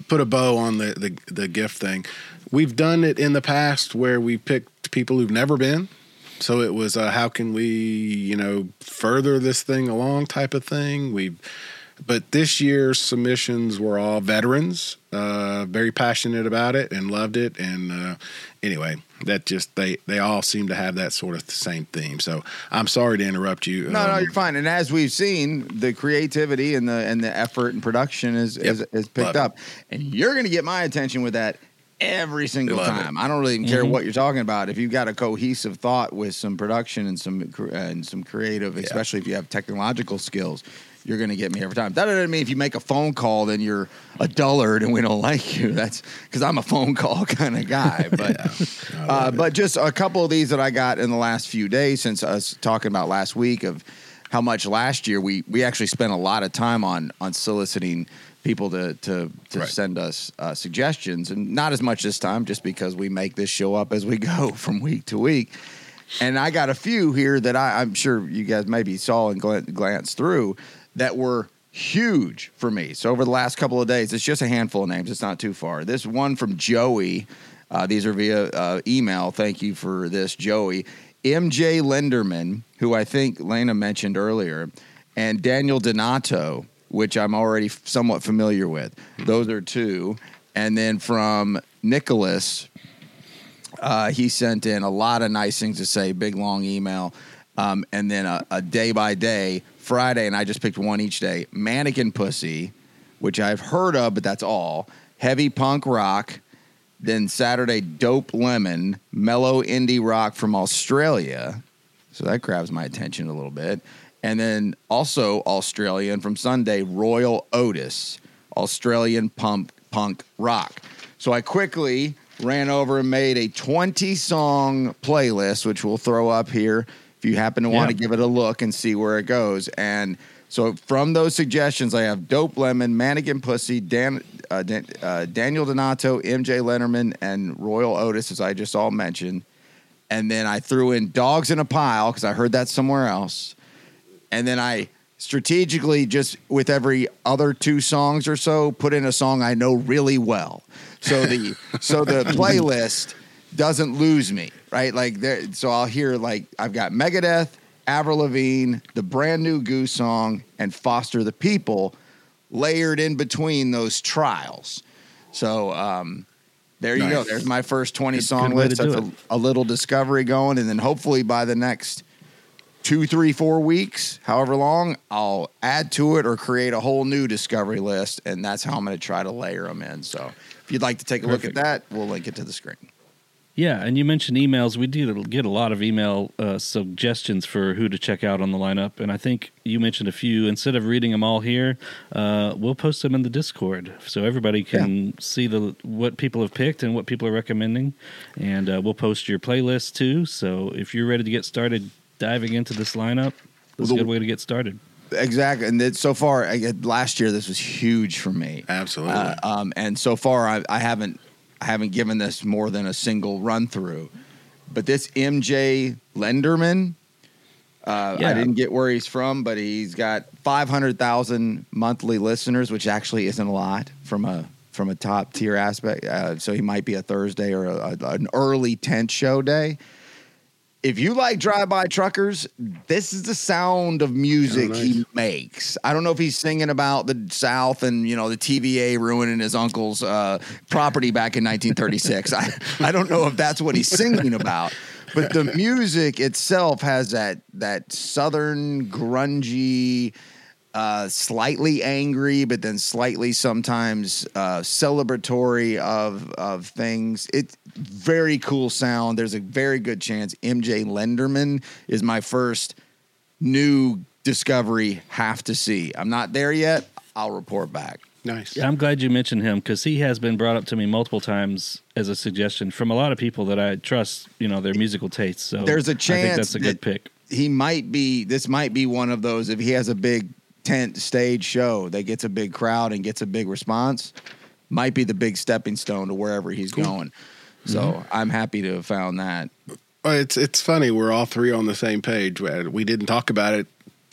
put a bow on the, the, the gift thing. We've done it in the past where we picked people who've never been. So it was a, how can we, you know, further this thing along type of thing. We've, but this year's submissions were all veterans, uh, very passionate about it and loved it. And uh, anyway, that just, they, they all seem to have that sort of same theme. So I'm sorry to interrupt you. No, um, no, you're fine. And as we've seen, the creativity and the and the effort and production is Yep. is, is picked Love it. up. And you're going to get my attention with that every single Love time. it. I don't really care Mhm. what you're talking about. If you've got a cohesive thought with some production and some cr- and some creative, especially if you have technological skills, you're going to get me every time. That doesn't mean if you make a phone call, then you're a dullard and we don't like you. That's because I'm a phone call kind of guy. But uh, but just a couple of these that I got in the last few days since us talking about last week of how much last year we we actually spent a lot of time on on soliciting people to to, to Right. send us uh, suggestions, and not as much this time just because we make this show up as we go from week to week. And I got a few here that I, I'm sure you guys maybe saw and glan- glanced through that were huge for me. So over the last couple of days, it's just a handful of names. It's not too far. This one from Joey. Uh, these are via uh, email. Thank you for this, Joey. M J Lenderman, who I think Lena mentioned earlier, and Daniel Donato, which I'm already somewhat familiar with. Those are two. And then from Nicholas, uh, he sent in a lot of nice things to say, big, long email. Um, and then a, a day by day, Friday, and I just picked one each day, Mannequin Pussy, which I've heard of, but that's all. Heavy Punk Rock. Then Saturday, Dope Lemon, mellow indie rock from Australia. So that grabs my attention a little bit. And then also Australian from Sunday, Royal Otis, Australian punk, punk rock. So I quickly ran over and made a twenty-song playlist, which we'll throw up here if you happen to want Yeah. to give it a look and see where it goes. And so from those suggestions, I have Dope Lemon, Mannequin Pussy, Dan, uh, Dan, uh, Daniel Donato, M J Lenderman, and Royal Otis, as I just all mentioned. And then I threw in Dogs in a Pile because I heard that somewhere else. And then I strategically, just with every other two songs or so, put in a song I know really well. So the so the playlist doesn't lose me, right? Like there, so I'll hear like I've got Megadeth, Avril Lavigne, the brand new Goose song, and Foster the People layered in between those trials. So um, there you Nice. go. There's my first twenty song good way list. to That's do a, a little discovery going, and then hopefully by the next two, three, four weeks, however long, I'll add to it or create a whole new discovery list, and that's how I'm going to try to layer them in. So if you'd like to take a Perfect. look at that, we'll link it to the screen. Yeah, and you mentioned emails. We do get a lot of email uh, suggestions for who to check out on the lineup, and I think you mentioned a few. Instead of reading them all here, uh, we'll post them in the Discord so everybody can see the what people have picked and what people are recommending, and uh, we'll post your playlist too. So if you're ready to get started diving into this lineup, that's a good way to get started. Exactly. And it, so far, I, last year, this was huge for me. Absolutely. Uh, um, and so far, I, I haven't I haven't given this more than a single run through. But this M J Lenderman, uh, Yeah. I didn't get where he's from, but he's got five hundred thousand monthly listeners, which actually isn't a lot from a from a top tier aspect. Uh, so he might be a Thursday or a, a, an early tent show day. If you like drive-by truckers, this is the sound of music Oh, nice. he makes. I don't know if he's singing about the South and, you know, the T V A ruining his uncle's uh, property back in nineteen thirty-six. I, I don't know if that's what he's singing about. But the music itself has that that southern, grungy, uh, slightly angry, but then slightly sometimes uh, celebratory of of things. It's very cool sound. There's a very good chance M J Lenderman is my first new discovery. Have to see. I'm not there yet. I'll report back. Nice. Yeah, I'm glad you mentioned him because he has been brought up to me multiple times as a suggestion from a lot of people that I trust, you know, their musical tastes. So There's a I think chance that's a good that- pick. He might be. This might be one of those. If he has a big tent stage show that gets a big crowd and gets a big response, might be the big stepping stone to wherever he's going. So Mm-hmm. I'm happy to have found that. Well, it's it's funny. We're all three on the same page. We didn't talk about it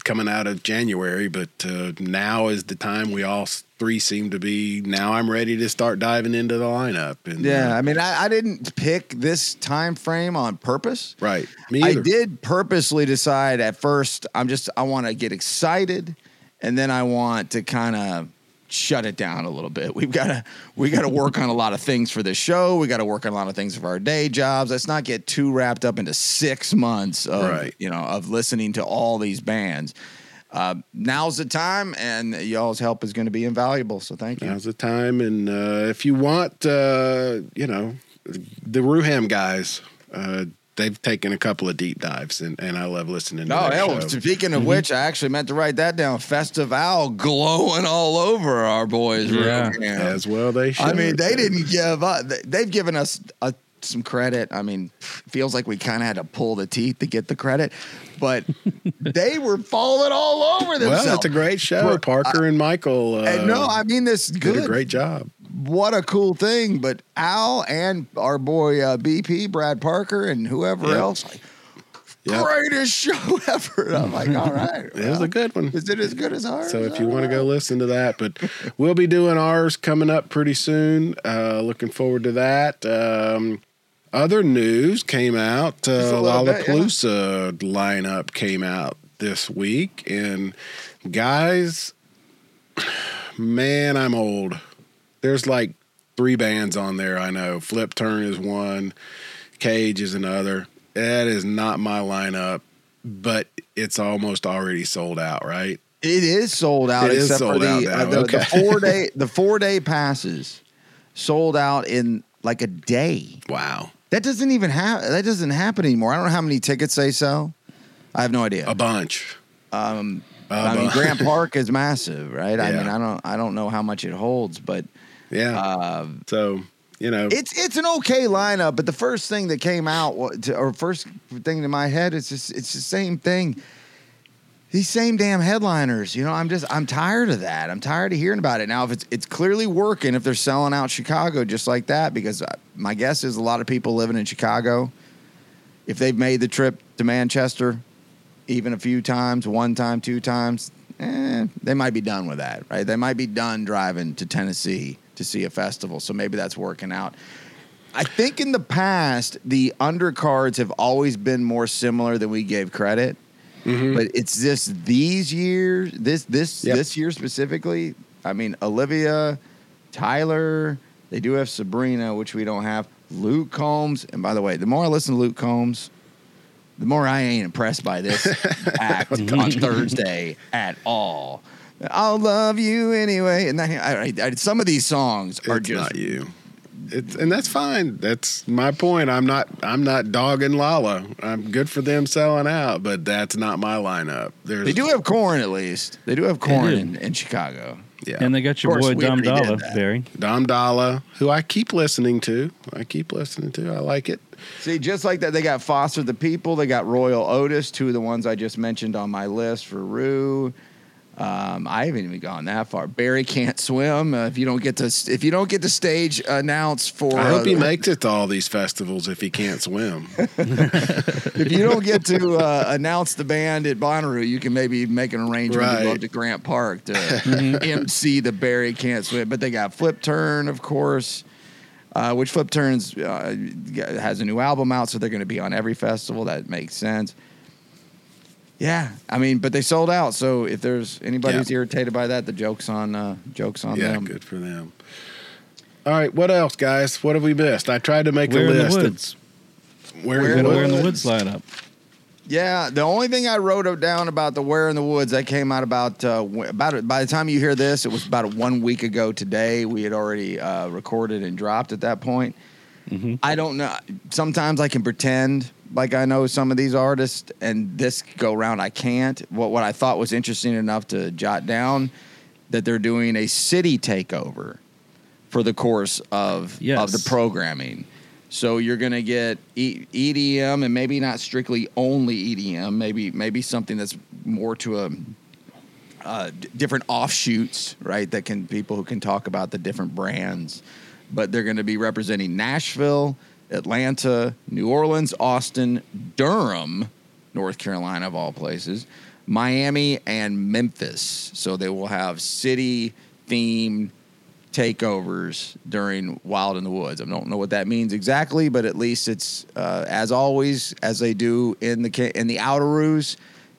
coming out of January, but uh, now is the time we all three seem to be. Now I'm ready to start diving into the lineup. And, yeah, uh, I mean, I, I didn't pick this time frame on purpose. right. Me I either. did purposely decide at first. I'm just I want to get excited, and then I want to kind of shut it down a little bit. We've got to we got to work on a lot of things for this show. We got to work on a lot of things for our day jobs. Let's not get too wrapped up into six months of Right. you know of listening to all these bands. Uh, now's the time, and y'all's help is going to be invaluable. So thank you. Now's the time. And uh, if you want, uh, you know, the Ruham guys, uh, they've taken a couple of deep dives, and, and I love listening to Oh, their hell, show. speaking of which, I actually meant to write that down. Festival glowing all over our boys. Yeah. Ruham. As well they should. I mean, they didn't give up. They- They've given us a, some credit. I mean, feels like we kind of had to pull the teeth to get the credit, but they were falling all over themselves. Well, it's a great show. We're- Parker and Michael uh, And no, I mean this did good. a great job. What a cool thing! But Al and our boy uh, B P, Brad Parker, and whoever Yep. else, like, Yep. greatest show ever. I'm like, all right, It was well, a good one. is it as good as ours? So if you want to go listen to that, but we'll be doing ours coming up pretty soon. Uh, looking forward to that. Um, other news came out. Just Uh, a little bit, yeah. Lollapalooza lineup came out this week, and guys, man, I'm old. There's like three bands on there. I know Flip Turn is one, Cage is another. That is not my lineup, but it's almost already sold out, right? It is sold out, It is except sold for the, out now, uh, the, okay. the four day the four day passes sold out in like a day. Wow. That doesn't even happen. That doesn't happen anymore. I don't know how many tickets they sell. I have no idea. A bunch. Um, A I mean, bunch. Grant Park is massive, right? I Yeah. mean, I don't I don't know how much it holds, but Yeah. uh, so, you know, it's it's an okay lineup. But the first thing that came out, wa- to, or first thing to my head, is just it's the same thing. These same damn headliners, you know. I'm just I'm tired of that. I'm tired of hearing about it now. If it's it's clearly working, if they're selling out Chicago just like that, because my guess is a lot of people living in Chicago, if they've made the trip to Manchester, even a few times, one time, two times, eh, they might be done with that, right? They might be done driving to Tennessee to see a festival. So maybe that's working out. I think in the past, the undercards have always been more similar than we gave credit. mhm. But it's just these years, this this Yep. this year specifically. I mean, Olivia, Tyler, they do have Sabrina, which we don't have. Luke Combs, and by the way, the more I listen to Luke Combs, the more I ain't impressed by this act on Thursday at all. I'll love you anyway, and that, I, I, some of these songs are it's just not you. It's, and that's fine. That's my point. I'm not. I'm not dogging Lala. I'm good for them selling out, but that's not my lineup. There's, They do have corn, at least. They do have corn do. in, in Chicago. yeah. And they got your Of course, boy we Dom already did Dalla, that. Barry. Dom Dalla, who I keep listening to. I keep listening to. I like it. See, just like that, they got Foster the People. They got Royal Otis, two of the ones I just mentioned on my list for Rue. Um, I haven't even gone that far. Barry Can't Swim. Uh, if you don't get to, if you don't get the stage announce for, I hope he uh, makes it to all these festivals if he can't swim. if you don't get to uh, announce the band at Bonnaroo, you can maybe make an arrangement to go Right. up to Grant Park to M C the Barry Can't Swim. But they got Flip Turn, of course, uh, which Flip Turns uh, has a new album out, so they're going to be on every festival. That makes sense. Yeah, I mean, but they sold out. So if there's anybody Yeah. who's irritated by that, the joke's on uh, jokes on Yeah, them. good for them. All right, what else, guys? What have we missed? I tried to make We're a in the list. of- woods. Where, We're We in got the a We're in the Woods. Woods lineup. Yeah, the only thing I wrote down about the Where in the Woods that came out about uh, w- about by the time you hear this, it was about one week ago today. We had already uh, recorded and dropped at that point. Mhm. I don't know. Sometimes I can pretend like I know some of these artists, and this go round I can't. What what I thought was interesting enough to jot down that they're doing a city takeover for the course of Yes. of the programming. So you're going to get e- EDM, and maybe not strictly only E D M, maybe maybe something that's more to a uh, d- different offshoots, right? That can people who can talk about the different brands, but they're going to be representing Nashville, Atlanta, New Orleans, Austin, Durham, North Carolina of all places, Miami and Memphis. So they will have city themed takeovers during Wild in the Woods. I don't know what that means exactly, but at least it's uh, as always, as they do in the in the Outeroos,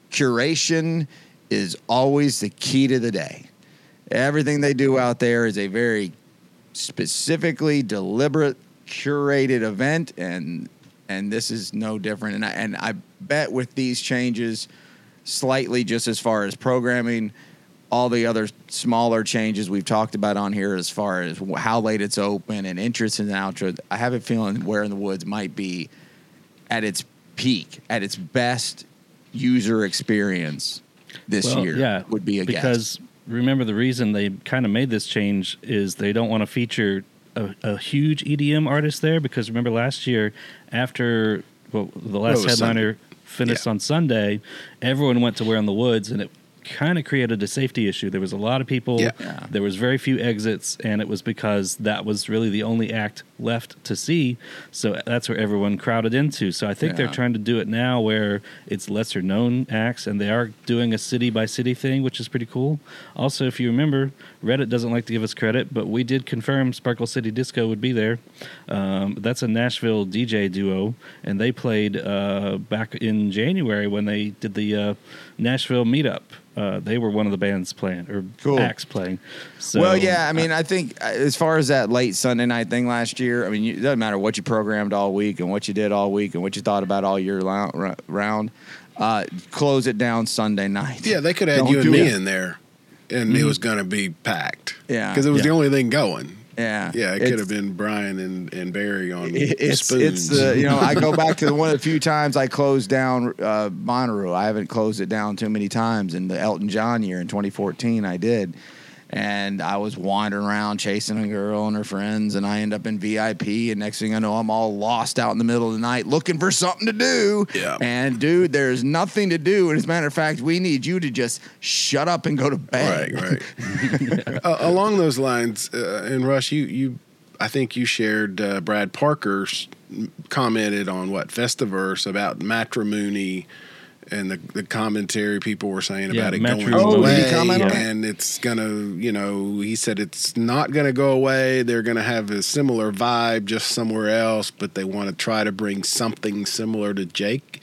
curation is always the key to the day. Everything they do out there is a very specifically deliberate, curated event, and and this is no different. And I, and I bet with these changes, slightly just as far as programming, all the other smaller changes we've talked about on here as far as how late it's open and interest in the outro, I have a feeling Where in the Woods might be at its peak, at its best user experience this well, year. Yeah, would be a because guess. Remember, the reason they kind of made this change is they don't want to feature a, a huge E D M artist there, because remember last year after well, the last Oh, headliner Sunday. finished Yeah. on Sunday, everyone went to Where in the Woods, and it kind of created a safety issue. There was a lot of people. Yeah. Yeah. There was very few exits, and it was because that was really the only act left to see. So that's where everyone crowded into. So I think Yeah. they're trying to do it now where it's lesser known acts, and they are doing a city by city thing, which is pretty cool. Also, if you remember, Reddit doesn't like to give us credit, but we did confirm Sparkle City Disco would be there. Um, that's a Nashville D J duo, and they played uh, back in January when they did the uh, Nashville meetup. Uh, they were one of the bands playing, or Cool. acts playing. So, well, yeah, I mean, I think uh, as far as that late Sunday night thing last year, I mean, you, it doesn't matter what you programmed all week and what you did all week and what you thought about all year lou- round. Uh, close it down Sunday night. Yeah, they could have had Don't you and do me it. in there, and it was going to be packed. Yeah. Because it was Yeah. the only thing going. Yeah, Yeah, it It's- could have been Brian and, and Barry on It- It's spoons. it's uh, you know, I go back to the one of the few times I closed down uh, Bonnaroo. I haven't closed it down too many times. In the Elton John year in twenty fourteen, I did, and I was wandering around chasing a girl and her friends, and I end up in V I P, and next thing I know, I'm all lost out in the middle of the night looking for something to do. Yeah. And dude, there's nothing to do. And as a matter of fact, we need you to just shut up and go to bed. Right, right. uh, along those lines, uh, and Rush, you, you, I think you shared uh, Brad Parker's commented on what Festiverse about matrimony and the, the commentary people were saying Yeah, about it matrimony. going Oh, away, did he comment on that? and it's gonna, you know, he said it's not gonna go away. They're gonna have a similar vibe, just somewhere else, but they want to try to bring something similar to Jake,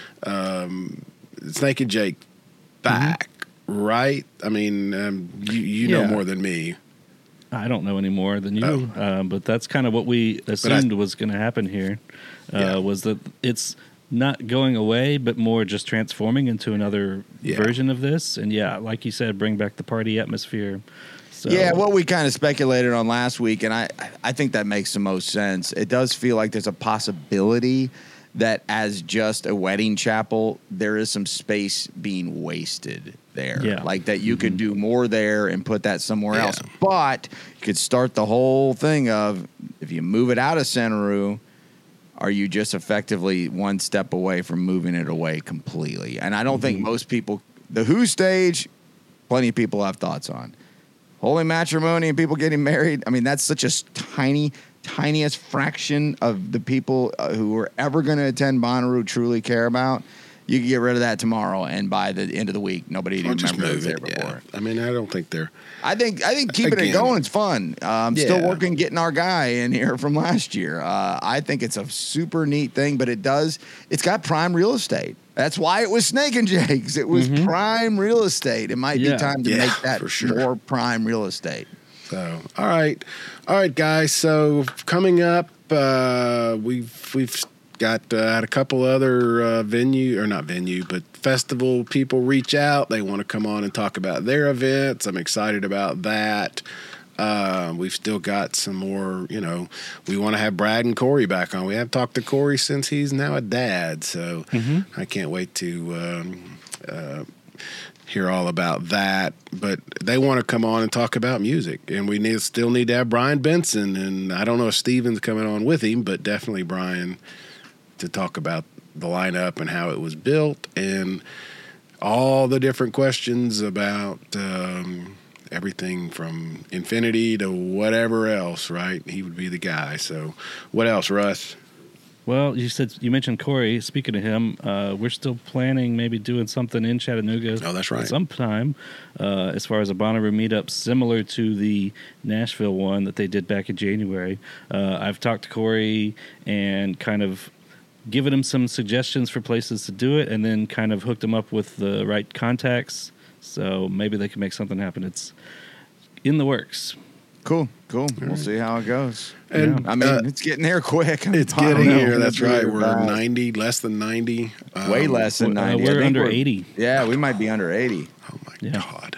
um, Snake and Jake back, right? I mean, um, you you know Yeah. more than me. I don't know any more than you, Oh. uh, but that's kind of what we assumed was going to happen here. Uh, Yeah. Was that it's not going away, but more just transforming into another Yeah. version of this. And yeah, like you said, bring back the party atmosphere. So, Yeah, what we kind of speculated on last week, and I, I think that makes the most sense. It does feel like there's a possibility that as just a wedding chapel, there is some space being wasted there. Yeah. Like that you could do more there and put that somewhere Yeah. else. But you could start the whole thing of if you move it out of Centeroo, are you just effectively one step away from moving it away completely? And I don't Mm-hmm. think most people, the Who stage, plenty of people have thoughts on. Holy matrimony and people getting married. I mean, that's such a s- tiny, tiniest fraction of the people uh, who are ever going to attend Bonnaroo truly care about. You can get rid of that tomorrow, and by the end of the week, nobody Or even just remembers move it was it. there Yeah. before. I mean, I don't think they're. I think I think keeping it Again. going is fun. Uh, I'm still Yeah. working getting our guy in here from last year. Uh, I think it's a super neat thing, but it does. It's got prime real estate. That's why it was Snake and Jake's. It was prime real estate. It might Yeah. be time to Yeah, make that for sure. more prime real estate. So, all right, all right, guys. So coming up, uh, we've we've got uh, had a couple other uh, venue or not venue, but festival people reach out. They want to come on and talk about their events. I'm excited about that. Uh, we've still got some more. You know, we want to have Brad and Corey back on. We have talked to Corey since he's now a dad, so I can't wait to. Um, uh, hear all about that, but they want to come on and talk about music, and we need still need to have Brian Benson, and I don't know if Steven's coming on with him, but definitely Brian to talk about the lineup and how it was built and all the different questions about um, everything from Infinity to whatever else, right? He would be the guy. So what else, Russ? Well, you said you mentioned Corey. Speaking of him, uh, we're still planning maybe doing something in Chattanooga. Oh, that's right. Sometime, uh, as far as a Bonnaroo meetup, similar to the Nashville one that they did back in January. Uh, I've talked to Corey and kind of given him some suggestions for places to do it, and then kind of hooked him up with the right contacts. So maybe they can make something happen. It's in the works. Cool, cool. We'll see how it goes. And, I mean, uh, it's getting there quick. It's I don't getting know. here. That's It's right. really We're bad. ninety, less than ninety. Um, Way less than Uh, ninety. I we're think under eighty. Yeah, we might be under eighty. Oh, my Yeah. God.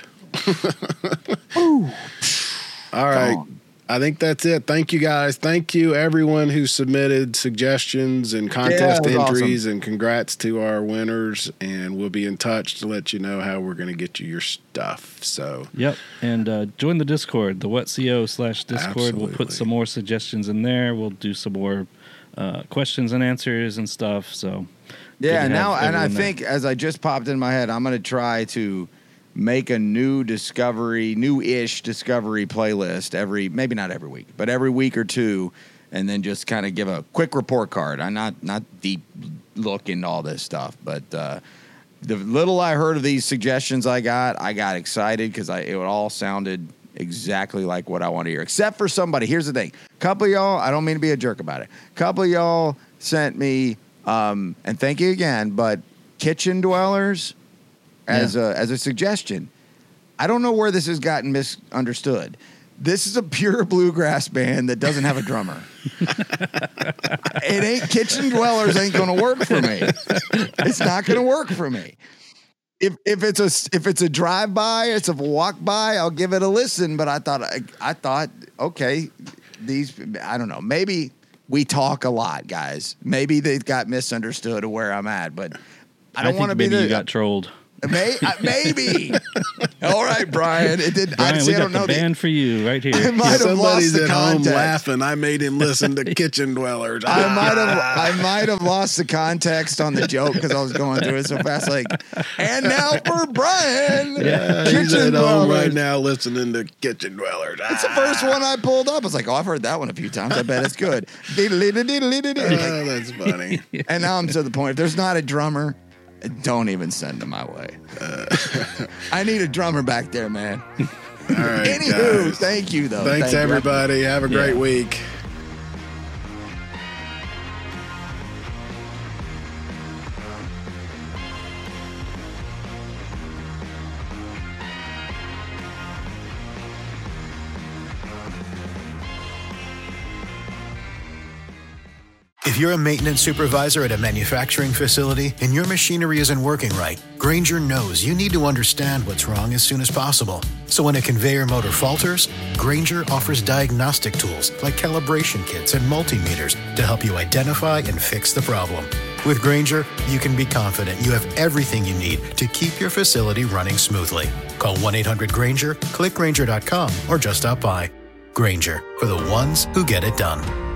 All right. on. I think that's it. Thank you, guys. Thank you, everyone who submitted suggestions and contest Yeah, that was entries, and congrats to our winners. And we'll be in touch to let you know how we're going to get you your stuff. So, Yep. And uh, join the Discord, the WhatCO slash Discord. We'll Absolutely. put some more suggestions in there. We'll do some more uh, questions and answers and stuff. So, good Yeah, to now, have and I everyone there. think as I just popped in my head, I'm going to try to make a new Discovery, new-ish Discovery playlist every, maybe not every week, but every week or two, and then just kind of give a quick report card. I'm not not deep look into all this stuff, but uh, the little I heard of these suggestions I got, I got excited because I it all sounded exactly like what I want to hear, except for somebody. Here's the thing. A couple of y'all, I don't mean to be a jerk about it, a couple of y'all sent me, um, and thank you again, but Kitchen Dwellers as a as a suggestion. I don't know where this has gotten misunderstood. This is a pure bluegrass band that doesn't have a drummer. It ain't Kitchen Dwellers ain't going to work for me. It's not going to work for me. If if it's a if it's a drive by, it's a walk by, I'll give it a listen. But I thought I, I thought okay, these I don't know. Maybe we talk a lot, guys. Maybe they got misunderstood of where I'm at. But I don't think want to be maybe the you got trolled. May, uh, maybe. All right, Brian. It did. Brian, I, see, we I got don't the know. band for you right I here. might have somebody's lost the at home context. laughing. I made him listen to Kitchen Dwellers. I might have. I might have lost the context on the joke because I was going through it so fast. Like, and now for Brian. Yeah, he's Kitchen at home Dwellers. right now listening to Kitchen Dwellers. It's the first one I pulled up. I was like, oh, I've heard that one a few times. I bet it's good. Diddle-diddle-diddle-diddle. Like, Oh, that's funny. and now I'm to the point. If there's not a drummer, don't even send them my way. Uh, I need a drummer back there, man. All right, Anywho, guys. thank you though. Thanks, Thank you. everybody. Have a great Yeah. week. If you're a maintenance supervisor at a manufacturing facility and your machinery isn't working right, Grainger knows you need to understand what's wrong as soon as possible. So when a conveyor motor falters, Grainger offers diagnostic tools like calibration kits and multimeters to help you identify and fix the problem. With Grainger, you can be confident you have everything you need to keep your facility running smoothly. Call one eight hundred Grainger, click Grainger dot com, or just stop by. Grainger, for the ones who get it done.